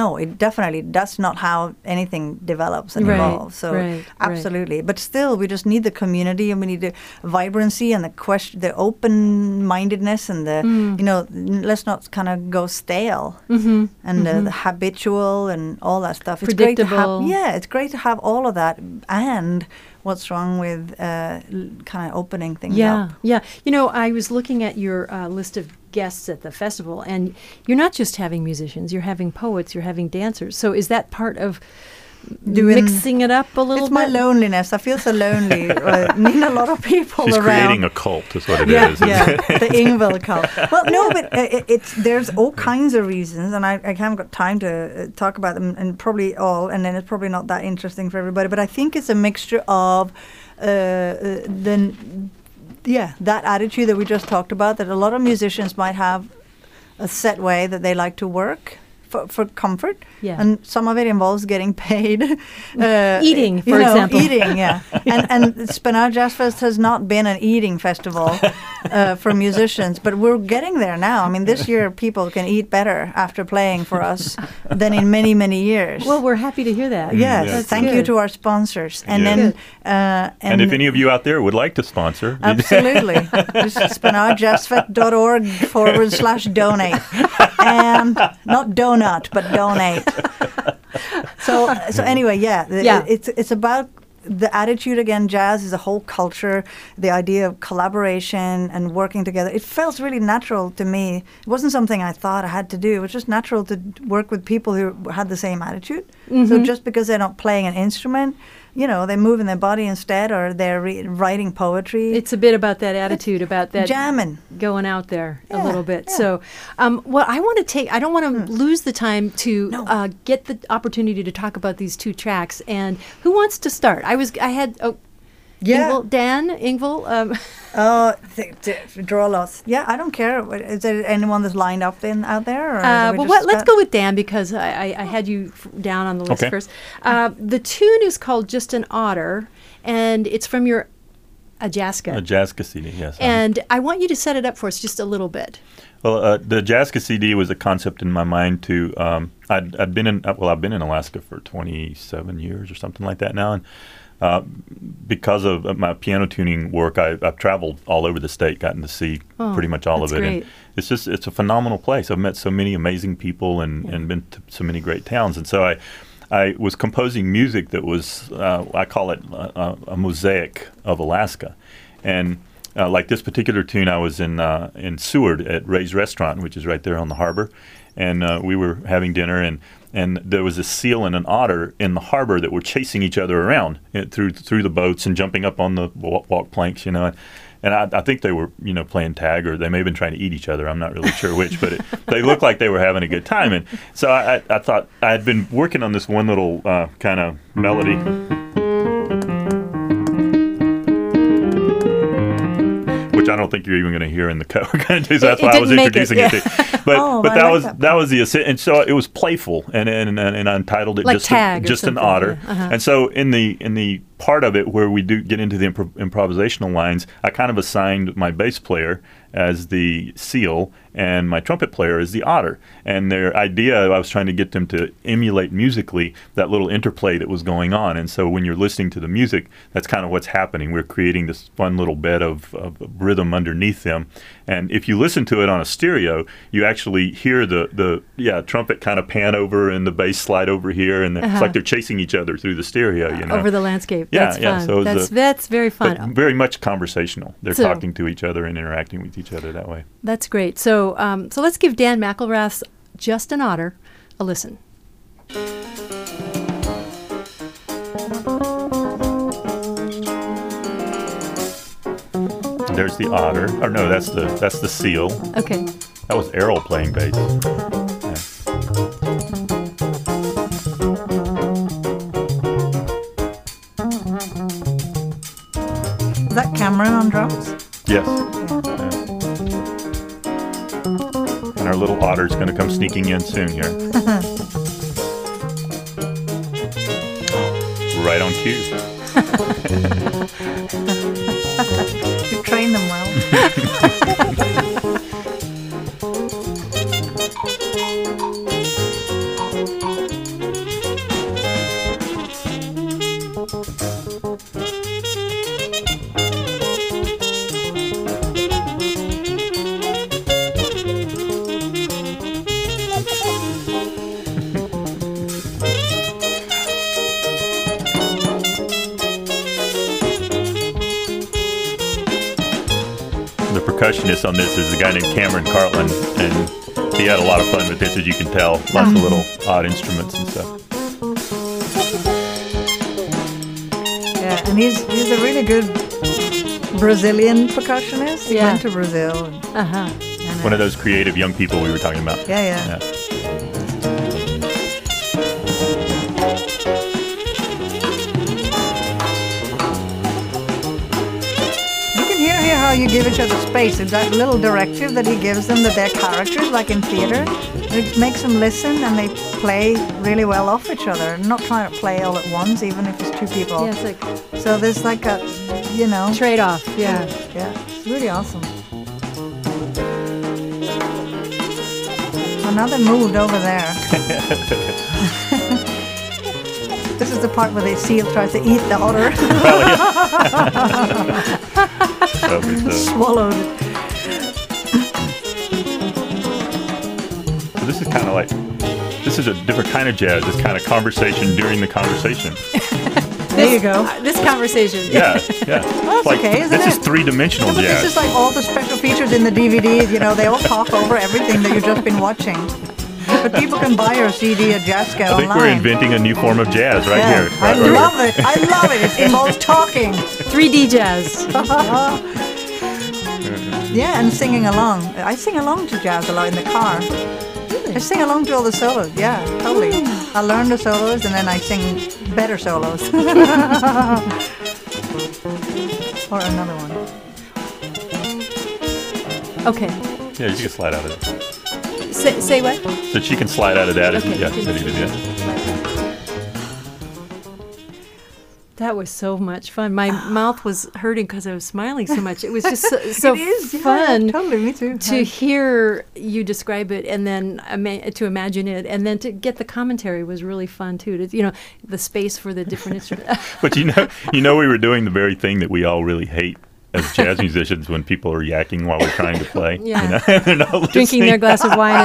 Speaker 3: that's not how anything develops and evolves. So absolutely. But still, we just need the community, and we need the vibrancy and the open-mindedness, and let's not kind of go stale and the habitual and all that stuff. It's
Speaker 1: predictable.
Speaker 3: It's great to have all of that. And what's wrong with kind of opening things up?
Speaker 1: Yeah. I was looking at your list of guests at the festival, and you're not just having musicians, you're having poets, you're having dancers. So is that part of mixing it up a little bit?
Speaker 3: It's my loneliness. I feel so lonely. Need a lot of people
Speaker 2: She's
Speaker 3: around.
Speaker 2: She's creating a cult, is what it is.
Speaker 3: Yeah, the Ingvild cult. Well, no, but there's all kinds of reasons, and I haven't got time to talk about them, and probably all, and then it's probably not that interesting for everybody. But I think it's a mixture of that attitude that we just talked about, that a lot of musicians might have a set way that they like to work for comfort, and some of it involves getting paid.
Speaker 1: Eating, for example.
Speaker 3: Eating, yeah. and Spenard Jazz Fest has not been an eating festival for musicians, but we're getting there now. I mean, this year people can eat better after playing for us than in many, many years.
Speaker 1: Well, we're happy to hear that.
Speaker 3: Yes, thank you to our sponsors. And then,
Speaker 2: and if any of you out there would like to sponsor,
Speaker 3: absolutely, just SpenardJazzFest.org/donate, and not donut, but donate. So anyway, it's about the attitude again. Jazz is a whole culture. The idea of collaboration and working together. It felt really natural to me. It wasn't something I thought I had to do. It was just natural to work with people who had the same attitude. So just because they're not playing an instrument, they're moving their body instead, or they're writing poetry.
Speaker 1: It's a bit about that attitude, about that
Speaker 3: jamming,
Speaker 1: going out there a little bit. Yeah. So, what I want to I don't want to lose the time to get the opportunity to talk about these two tracks. And who wants to start?
Speaker 3: Yeah.
Speaker 1: Dan, Ingvild.
Speaker 3: Oh, draw lots. Yeah, I don't care. Is there anyone that's lined up out there? Or
Speaker 1: Let's go with Dan because I had you down on the list first. The tune is called "Just an Otter," and it's from your Ajaska.
Speaker 2: Ajaska CD, yes.
Speaker 1: And I want you to set it up for us just a little bit.
Speaker 2: Well, the Ajaska CD was a concept in my mind to. I've been in Alaska for 27 years or something like that now, and because of my piano tuning work, I've traveled all over the state, gotten to see pretty much all of it.
Speaker 1: Great.
Speaker 2: And it's a phenomenal place. I've met so many amazing people and been to so many great towns, and so I was composing music that was I call it a mosaic of Alaska, and. Like this particular tune, I was in Seward at Ray's Restaurant, which is right there on the harbor, and we were having dinner, and there was a seal and an otter in the harbor that were chasing each other around through the boats and jumping up on the walk planks, and I think they were playing tag, or they may have been trying to eat each other. I'm not really sure which, but they looked like they were having a good time, and so I thought I had been working on this one little kind of melody. Which I don't think you're even going to hear in the cut we're going to do. So that's why I was introducing it to you. But that was the and so it was playful, and I entitled it
Speaker 1: like just
Speaker 2: an otter. Yeah. Uh-huh. And so in the part of it where we do get into the improvisational lines, I kind of assigned my bass player as the seal and my trumpet player as the otter. And their idea, I was trying to get them to emulate musically that little interplay that was going on. And so when you're listening to the music, that's kind of what's happening. We're creating this fun little bed of rhythm underneath them. And if you listen to it on a stereo, you actually hear the trumpet kind of pan over and the bass slide over here, and it's like they're chasing each other through the stereo,
Speaker 1: over the landscape.
Speaker 2: Yeah,
Speaker 1: that's fun. So that's very fun.
Speaker 2: Very much conversational. They're talking to each other and interacting with each other that way.
Speaker 1: That's great. So let's give Dan McElrath's "Just an Otter" a listen.
Speaker 2: There's the otter. Or no, that's the seal.
Speaker 1: Okay.
Speaker 2: That was Errol playing bass. Yeah.
Speaker 3: Is that Cameron on drums?
Speaker 2: Yes. Yeah. And our little otter's going to come sneaking in soon here. Right on cue.
Speaker 3: You train them well.
Speaker 2: Percussionist on this is a guy named Cameron Cartland, and he had a lot of fun with this, as you can tell. Lots of little odd instruments and stuff.
Speaker 3: Yeah, and he's a really good Brazilian percussionist. He went to Brazil.
Speaker 2: One of those creative young people we were talking about.
Speaker 3: Yeah. How you give each other space. It's that little directive that he gives them, that they're characters, like in theater. It makes them listen, and they play really well off each other. Not trying to play all at once, even if it's two people.
Speaker 1: Yeah, it's like
Speaker 3: so there's like a,
Speaker 1: trade-off. Yeah.
Speaker 3: It's really awesome. So now they moved over there. This is the part where the seal tries to eat the otter. Swallowed it.
Speaker 2: This is kind of like, this is a different kind of jazz. It's kind of conversation during the conversation.
Speaker 3: There you go.
Speaker 1: This conversation.
Speaker 2: Yeah.
Speaker 3: Well, that's
Speaker 2: like,
Speaker 3: okay, isn't it?
Speaker 2: This is three-dimensional jazz.
Speaker 3: This is like all the special features in the DVDs. They all talk over everything that you've just been watching. But people can buy your CD at Jazzsca online.
Speaker 2: I think we're inventing a new form of jazz here.
Speaker 3: I love it. It involves talking.
Speaker 1: 3D jazz.
Speaker 3: Yeah, and singing along. I sing along to jazz a lot in the car. Really? I sing along to all the solos. Yeah, totally. I learn the solos, and then I sing better solos. Or another one.
Speaker 1: Okay.
Speaker 2: Yeah, you can slide out of it.
Speaker 1: Say what?
Speaker 2: So she can slide out of that.
Speaker 1: Okay,
Speaker 2: Yeah,
Speaker 1: you can-
Speaker 2: ready to do that.
Speaker 1: That was so much fun. My mouth was hurting because I was smiling so much. It was just so
Speaker 3: It is, yeah,
Speaker 1: fun
Speaker 3: totally, me too.
Speaker 1: to hear you describe it, and then to imagine it, and then to get the commentary was really fun too. To, the space for the different instruments.
Speaker 2: But we were doing the very thing that we all really hate as jazz musicians when people are yakking while we're trying to play.
Speaker 1: Yeah.
Speaker 2: They're not
Speaker 1: Drinking
Speaker 2: listening.
Speaker 1: their glass of wine.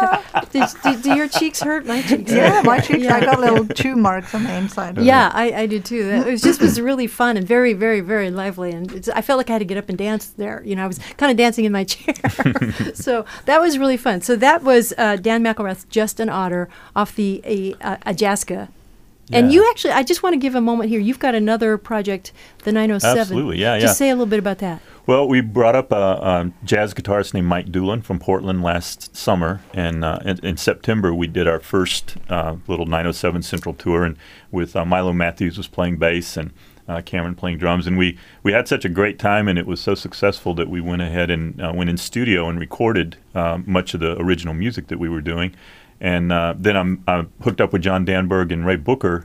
Speaker 1: And do your cheeks hurt? My cheeks.
Speaker 3: Yeah, my cheeks.
Speaker 1: Yeah.
Speaker 3: I got little chew marks on the inside.
Speaker 1: Yeah, I did too. It was really fun and very, very, very lively. And I felt like I had to get up and dance there. I was kind of dancing in my chair. So that was really fun. So that was Dan McElrath's Just an Otter off the Ajaska. And
Speaker 2: Yeah.
Speaker 1: you actually, I just want to give a moment here. You've got another project, the 907.
Speaker 2: Absolutely, yeah.
Speaker 1: Just say a little bit about that.
Speaker 2: Well, we brought up a jazz guitarist named Mike Doolin from Portland last summer, and in September we did our first little 907 Central tour, and with Milo Matthews was playing bass and Cameron playing drums, and we had such a great time, and it was so successful that we went ahead and went in studio and recorded much of the original music that we were doing. And then I'm hooked up with John Danberg and Ray Booker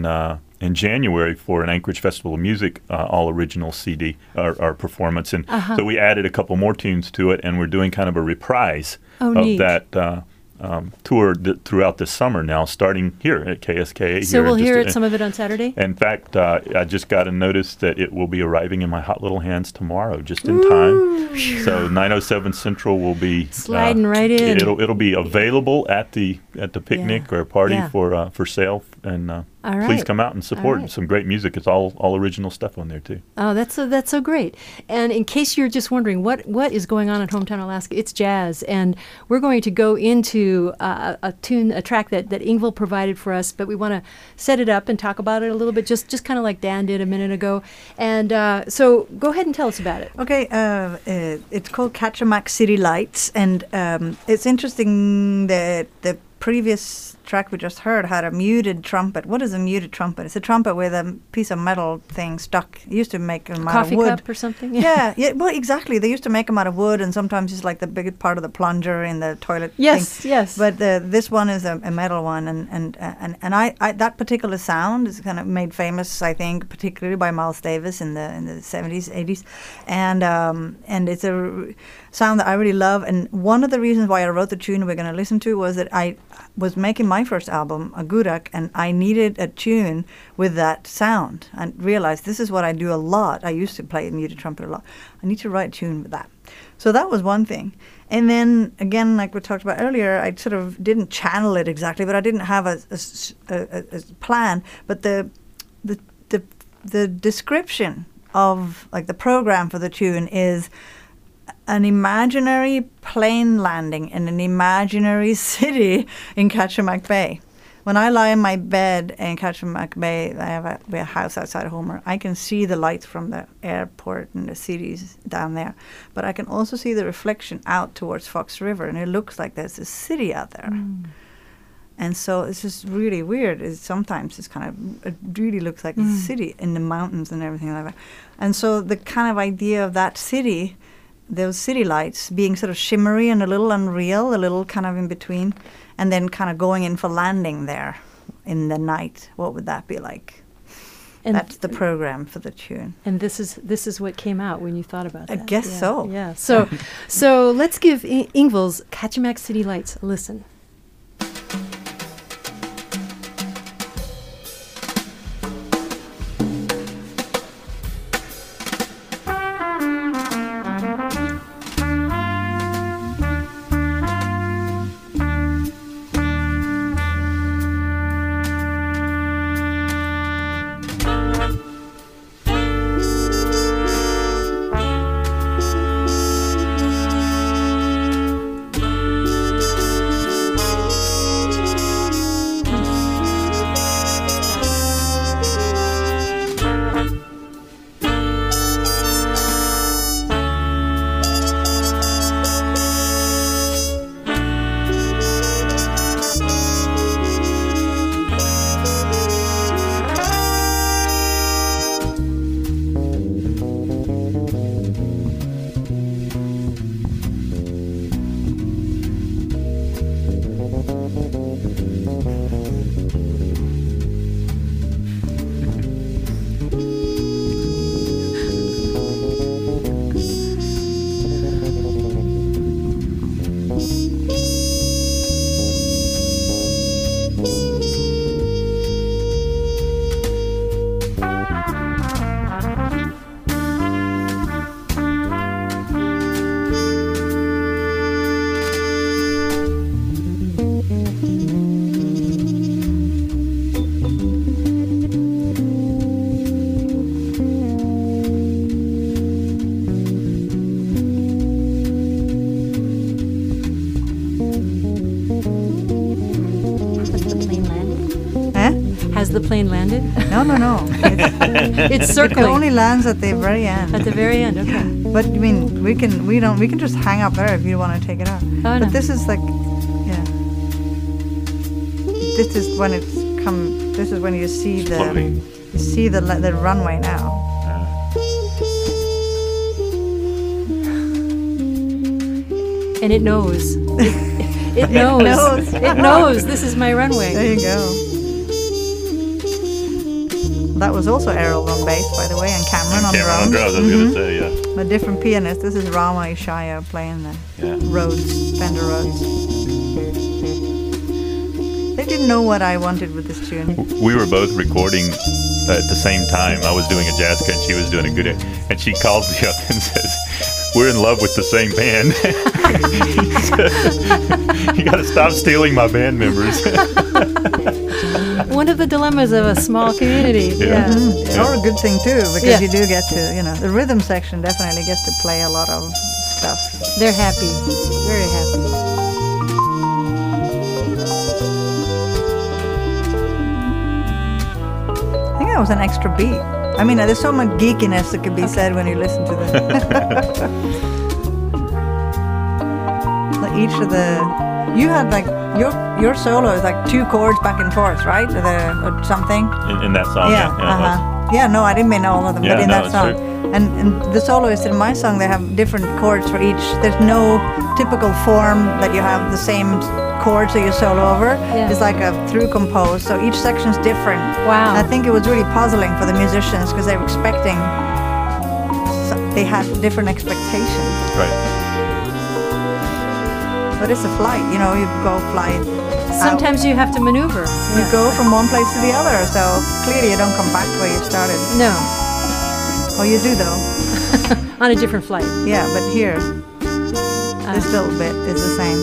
Speaker 2: in January for an Anchorage Festival of Music all original CD or performance, and so we added a couple more tunes to it, and we're doing kind of a reprise of
Speaker 1: neat.
Speaker 2: that tour throughout the summer now, starting here at KSKA.
Speaker 1: So we'll hear
Speaker 2: just,
Speaker 1: some of it on Saturday?
Speaker 2: In fact, I just got a notice that it will be arriving in my hot little hands tomorrow, just in time. So 907 Central will be
Speaker 1: Sliding right in.
Speaker 2: It'll be available at the picnic or party
Speaker 1: Yeah.
Speaker 2: for sale, and
Speaker 1: All right.
Speaker 2: please come out and support.
Speaker 1: All right.
Speaker 2: Some great music. It's all original stuff on there too.
Speaker 1: Oh, that's so great. And in case you're just wondering what is going on in Hometown Alaska, it's jazz, and we're going to go into a track that Ingvild provided for us, but we want to set it up and talk about it a little bit, just kind of like Dan did a minute ago. And so go ahead and tell us about it.
Speaker 3: Okay, it's called Kachemak City Lights, and it's interesting that the previous track we just heard had a muted trumpet. What is a muted trumpet? It's a trumpet with a piece of metal thing stuck. It used to make them out
Speaker 1: Coffee
Speaker 3: of wood.
Speaker 1: cup or something?
Speaker 3: Yeah, well, exactly. They used to make them out of wood, and sometimes it's like the big part of the plunger in the toilet.
Speaker 1: Yes,
Speaker 3: thing.
Speaker 1: yes.
Speaker 3: But this one is a metal one, and I that particular sound is kind of made famous, I think, particularly by Miles Davis in the 70s, 80s, and it's a sound that I really love. And one of the reasons why I wrote the tune we're going to listen to was that I was making my first album, a Gudak, and I needed a tune with that sound. And realized this is what I do a lot. I used to play muted trumpet a lot. I need to write a tune with that. So that was one thing. And then again, like we talked about earlier, I sort of didn't channel it exactly, but I didn't have a plan. But the description of like the program for the tune is an imaginary plane landing in an imaginary city in Kachemak Bay. When I lie in my bed in Kachemak Bay, I have a house outside of Homer, I can see the lights from the airport and the cities down there. But I can also see the reflection out towards Fox River, and it looks like there's a city out there. And so it's just really weird. Sometimes it really looks like a city in the mountains and everything like that. And so the kind of idea of that city, those city lights being sort of shimmery and a little unreal, a little kind of in between, and then kind of going in for landing there in the night. What would that be like? And that's the program for the tune.
Speaker 1: And this is what came out when you thought about that.
Speaker 3: I guess so.
Speaker 1: Yeah. So let's give Ingvild's Kachemak City Lights a listen. plane landed?
Speaker 3: No.
Speaker 1: It's
Speaker 3: It
Speaker 1: circling
Speaker 3: only lands at the very end.
Speaker 1: at the very end. Okay.
Speaker 3: But I mean, we can just hang up there if you want to take it out.
Speaker 1: Oh,
Speaker 3: But
Speaker 1: no.
Speaker 3: this is like, yeah. This is when it's come. This is when you see
Speaker 2: Floating.
Speaker 3: the runway now.
Speaker 1: And it knows. It knows.
Speaker 3: knows.
Speaker 1: It knows. This is my runway.
Speaker 3: There you go. That was also Errol on bass, by the way, and Cameron on
Speaker 2: Cameron on
Speaker 3: drums.
Speaker 2: drums, I was going to say, yeah.
Speaker 3: A different pianist. This is Rama Ishaya playing the
Speaker 2: Yeah.
Speaker 3: Rhodes, Fender Rhodes. They didn't know what I wanted with this tune.
Speaker 2: We were both recording at the same time. I was doing a jazz cut and she was doing a good, and she calls me up and says, "We're in love with the same band." You got to stop stealing my band members.
Speaker 1: One of the dilemmas of a small community.
Speaker 2: Yeah.
Speaker 3: Or a good thing too, because
Speaker 1: Yeah.
Speaker 3: you do get to, the rhythm section definitely gets to play a lot of stuff.
Speaker 1: They're happy. Very happy.
Speaker 3: I think that was an extra beat. I mean, there's so much geekiness that could be said when you listen to this. Like each of you had like your solo is like 2 chords back and forth, right? Or something.
Speaker 2: In that song, yeah.
Speaker 3: Yeah.
Speaker 2: it was.
Speaker 3: Yeah. No, I didn't mean all of them,
Speaker 2: Yeah,
Speaker 3: but in
Speaker 2: no,
Speaker 3: that
Speaker 2: it's
Speaker 3: song.
Speaker 2: true.
Speaker 3: And the soloists in my song, they have different chords for each. There's no typical form that you have the same chords that you solo over.
Speaker 1: Yeah.
Speaker 3: It's like a through compose, so each section's different.
Speaker 1: Wow.
Speaker 3: I think it was really puzzling for the musicians because they were expecting, they had different expectations.
Speaker 2: Right.
Speaker 3: But it's a flight, you go fly.
Speaker 1: Sometimes you have to maneuver.
Speaker 3: You go from one place to the other, so clearly you don't come back where you started.
Speaker 1: No,
Speaker 3: Oh, you do though.
Speaker 1: on a different flight.
Speaker 3: Yeah, but here, this little bit is the same.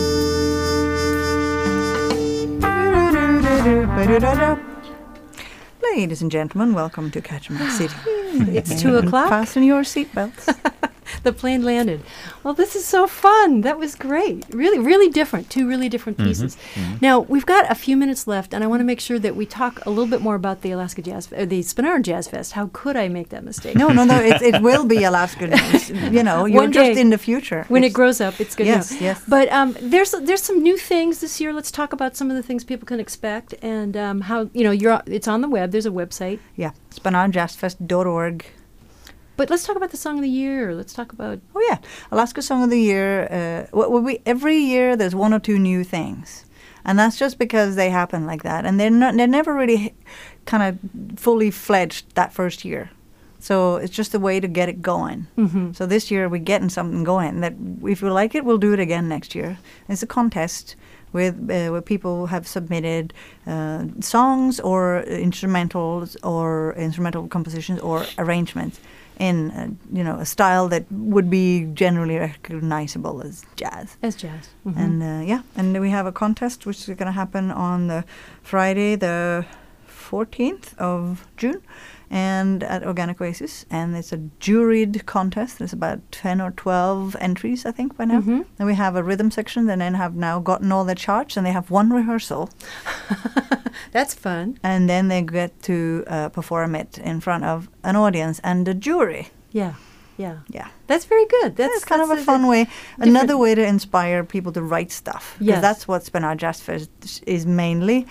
Speaker 3: Ladies and gentlemen, welcome to Kachemak City.
Speaker 1: It's 2 o'clock.
Speaker 3: Fasten your seatbelts.
Speaker 1: The plane landed. Well, this is so fun. That was great. Really, really different. 2 really different pieces. Now, we've got a few minutes left, and I want to make sure that we talk a little bit more about the Alaska Jazz, or the Spinard Jazz Fest. How could I make that mistake?
Speaker 3: No, it will be Alaska. You're
Speaker 1: One
Speaker 3: just
Speaker 1: day,
Speaker 3: in the future.
Speaker 1: When it grows up, it's good.
Speaker 3: Yes,
Speaker 1: to know.
Speaker 3: yes.
Speaker 1: But there's some new things this year. Let's talk about some of the things people can expect, and how it's on the web. There's a website.
Speaker 3: Yeah, SpinardJazzFest.org.
Speaker 1: But let's talk about the song of the year. Let's talk about.
Speaker 3: Oh yeah, Alaska Song of the Year. Every year there's 1 or 2 new things, and that's just because they happen like that, and they're never really kind of fully fledged that first year. So it's just a way to get it going.
Speaker 1: Mm-hmm.
Speaker 3: So this year we're getting something going. That if we like it, we'll do it again next year. It's a contest where people have submitted songs or instrumentals or instrumental compositions or arrangements in a style that would be generally recognizable as jazz.
Speaker 1: As jazz. Mm-hmm.
Speaker 3: And and we have a contest which is going to happen on the Friday the 14th of June, and at Organic Oasis, and it's a juried contest. There's about 10 or 12 entries, I think, by now.
Speaker 1: Mhm.
Speaker 3: And we have a rhythm section, and then have now gotten all the charts, and they have 1 rehearsal,
Speaker 1: That's fun.
Speaker 3: and then they get to perform it in front of an audience and a jury.
Speaker 1: Yeah. Yeah.
Speaker 3: Yeah.
Speaker 1: That's very good.
Speaker 3: That's kind of a fun way, another way to inspire people to write stuff. Because
Speaker 1: Yes.
Speaker 3: that's what Spinard Jazz Fest is mainly.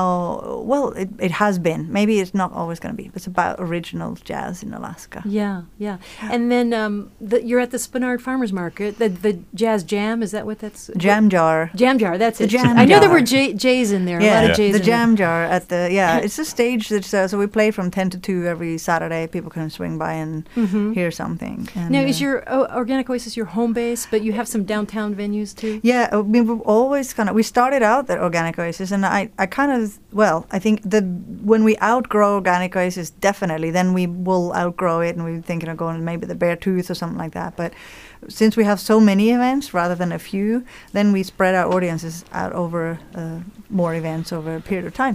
Speaker 3: It has been. Maybe it's not always going to be. But it's about original jazz in Alaska.
Speaker 1: Yeah, yeah. And then you're at the Spinard Farmers Market, the Jazz Jam, is that what that's?
Speaker 3: Jam jar.
Speaker 1: Jam Jar, that's
Speaker 3: The
Speaker 1: it.
Speaker 3: Jam
Speaker 1: I know there
Speaker 3: Jar.
Speaker 1: were J's in there, a lot
Speaker 3: Yeah,
Speaker 1: of J's
Speaker 3: the
Speaker 1: in
Speaker 3: jam jar at the, it's a stage that, so we play from 10 to 2 every Saturday. People can swing by and hear something. And,
Speaker 1: Now, is your Organic Oasis your home base, but you have some downtown venues too?
Speaker 3: yeah, I mean, we've always we started out at Organic Oasis, and I think that when we outgrow Organic Oasis, definitely, then we will outgrow it, and we're thinking of going maybe the Beartooth or something like that. But since we have so many events rather than a few, then we spread our audiences out over more events over a period of time.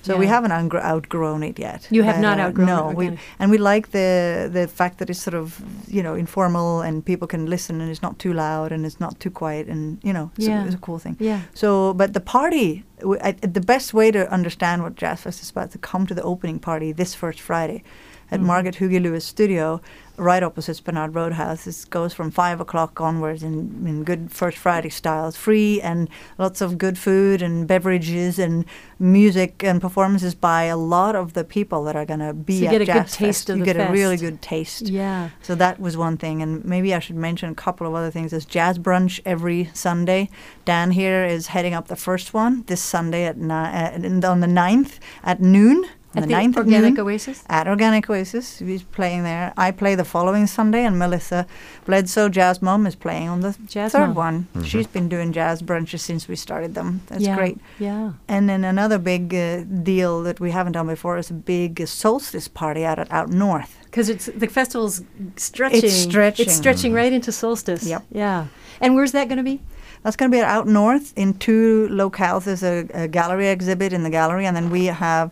Speaker 3: So we haven't outgrown it yet.
Speaker 1: You have not outgrown it.
Speaker 3: No, we like the fact that it's sort of, informal and people can listen and it's not too loud and it's not too quiet and, it's a cool thing.
Speaker 1: Yeah.
Speaker 3: So, but the party, the best way to understand what Jazz Fest is about is to come to the opening party this first Friday at Margaret Hugo Lewis Studio, right opposite Spenard Roadhouse. This goes from 5 o'clock onwards in good First Friday style. It's free and lots of good food and beverages and music and performances by a lot of the people that are going to be at Jazz Fest.
Speaker 1: You get a good taste of the fest.
Speaker 3: You get a really good taste.
Speaker 1: Yeah.
Speaker 3: So that was one thing. And maybe I should mention a couple of other things. There's jazz brunch every Sunday. Dan here is heading up the first one this Sunday on the 9th at noon.
Speaker 1: At the Organic Oasis?
Speaker 3: At Organic Oasis. He's playing there. I play the following Sunday, and Melissa Bledsoe, Jazz Mom, is playing on the third one. Mm-hmm. She's been doing jazz brunches since we started them. That's great.
Speaker 1: Yeah.
Speaker 3: And then another big deal that we haven't done before is a big solstice party out north.
Speaker 1: Because the festival's stretching. It's stretching right into solstice.
Speaker 3: Yep.
Speaker 1: Yeah. And where's that going to be?
Speaker 3: That's going to be out north in 2 locales. There's a gallery exhibit in the gallery, and then we have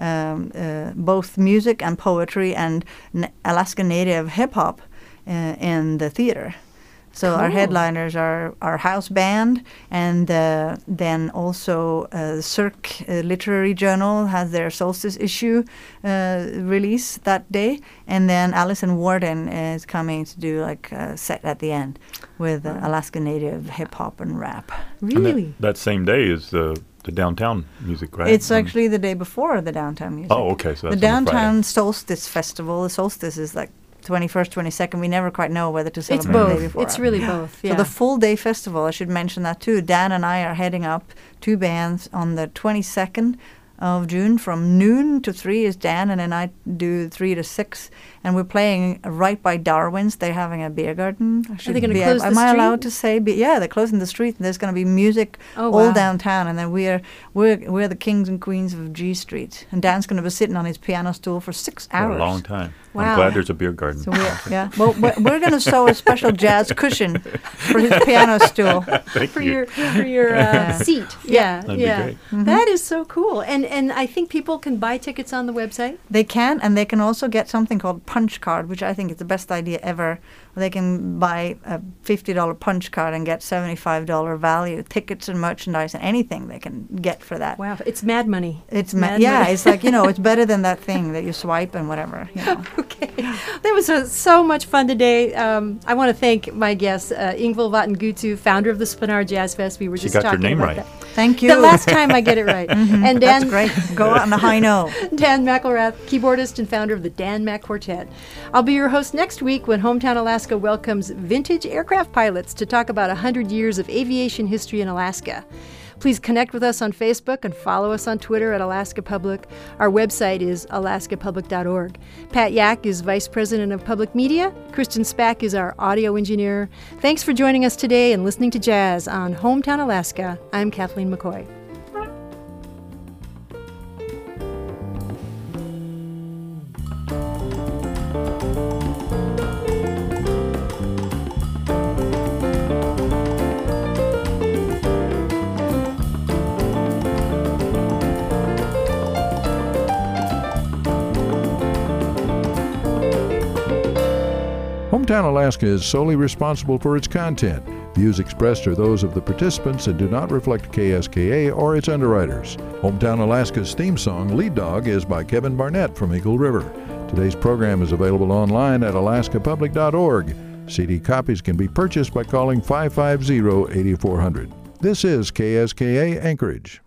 Speaker 3: both music and poetry and Alaska Native hip-hop in the theater. So our headliners are our house band, and then also Cirque Literary Journal has their solstice issue release that day, and then Alison Warden is coming to do like a set at the end with Alaska Native hip hop and rap.
Speaker 1: Really?
Speaker 2: And that same day is the downtown music, right?
Speaker 3: It's actually the day before the downtown music.
Speaker 2: Oh, okay. So that's
Speaker 3: the downtown solstice festival. The solstice is like 21st, 22nd. We never quite know whether to celebrate the day before.
Speaker 1: It's really both. Yeah.
Speaker 3: So the full day festival, I should mention that too. Dan and I are heading up 2 bands on the 22nd of June from noon to 3 is Dan, and then I do 3 to 6, and we're playing right by Darwin's. They're having a beer garden.
Speaker 1: Are they going to close the street?
Speaker 3: Am I allowed to say? Yeah, they're closing the street, and there's going to be music all downtown, and then we're the kings and queens of G Street, and Dan's going to be sitting on his piano stool for 6 hours.
Speaker 2: For a long time.
Speaker 1: Wow.
Speaker 2: I'm glad there's a beer garden.
Speaker 3: So we're going to sew a special jazz cushion for his piano stool.
Speaker 1: For your seat. Yeah.
Speaker 2: That'd be great.
Speaker 3: Mm-hmm.
Speaker 1: That is so cool. And I think people can buy tickets on the website.
Speaker 3: They can, and they can also get something called Punch Card, which I think is the best idea ever. They can buy a $50 punch card and get $75 value tickets and merchandise and anything they can get for that.
Speaker 1: Wow, it's mad money.
Speaker 3: It's mad money. It's like, it's better than that thing that you swipe and whatever.
Speaker 1: Okay. That was so much fun today. I want to thank my guest, Ingvild Vatn-Guttu, founder of the Spenard Jazz Fest. We were just talking
Speaker 2: your name
Speaker 1: about
Speaker 2: right.
Speaker 1: that.
Speaker 3: Thank you.
Speaker 1: The last time I get it right.
Speaker 3: Mm-hmm.
Speaker 1: And Dan,
Speaker 3: that's great. Go out on a high note.
Speaker 1: Dan McElrath, keyboardist and founder of the Dan Mac Quartet. I'll be your host next week when Hometown Alaska welcomes vintage aircraft pilots to talk about 100 years of aviation history in Alaska. Please connect with us on Facebook and follow us on Twitter at Alaska Public. Our website is alaskapublic.org. Pat Yak is Vice President of Public Media. Kristen Spack is our audio engineer. Thanks for joining us today and listening to Jazz on Hometown Alaska. I'm Kathleen McCoy.
Speaker 5: Hometown Alaska is solely responsible for its content. Views expressed are those of the participants and do not reflect KSKA or its underwriters. Hometown Alaska's theme song, Lead Dog, is by Kevin Barnett from Eagle River. Today's program is available online at alaskapublic.org. CD copies can be purchased by calling 550-8400. This is KSKA Anchorage.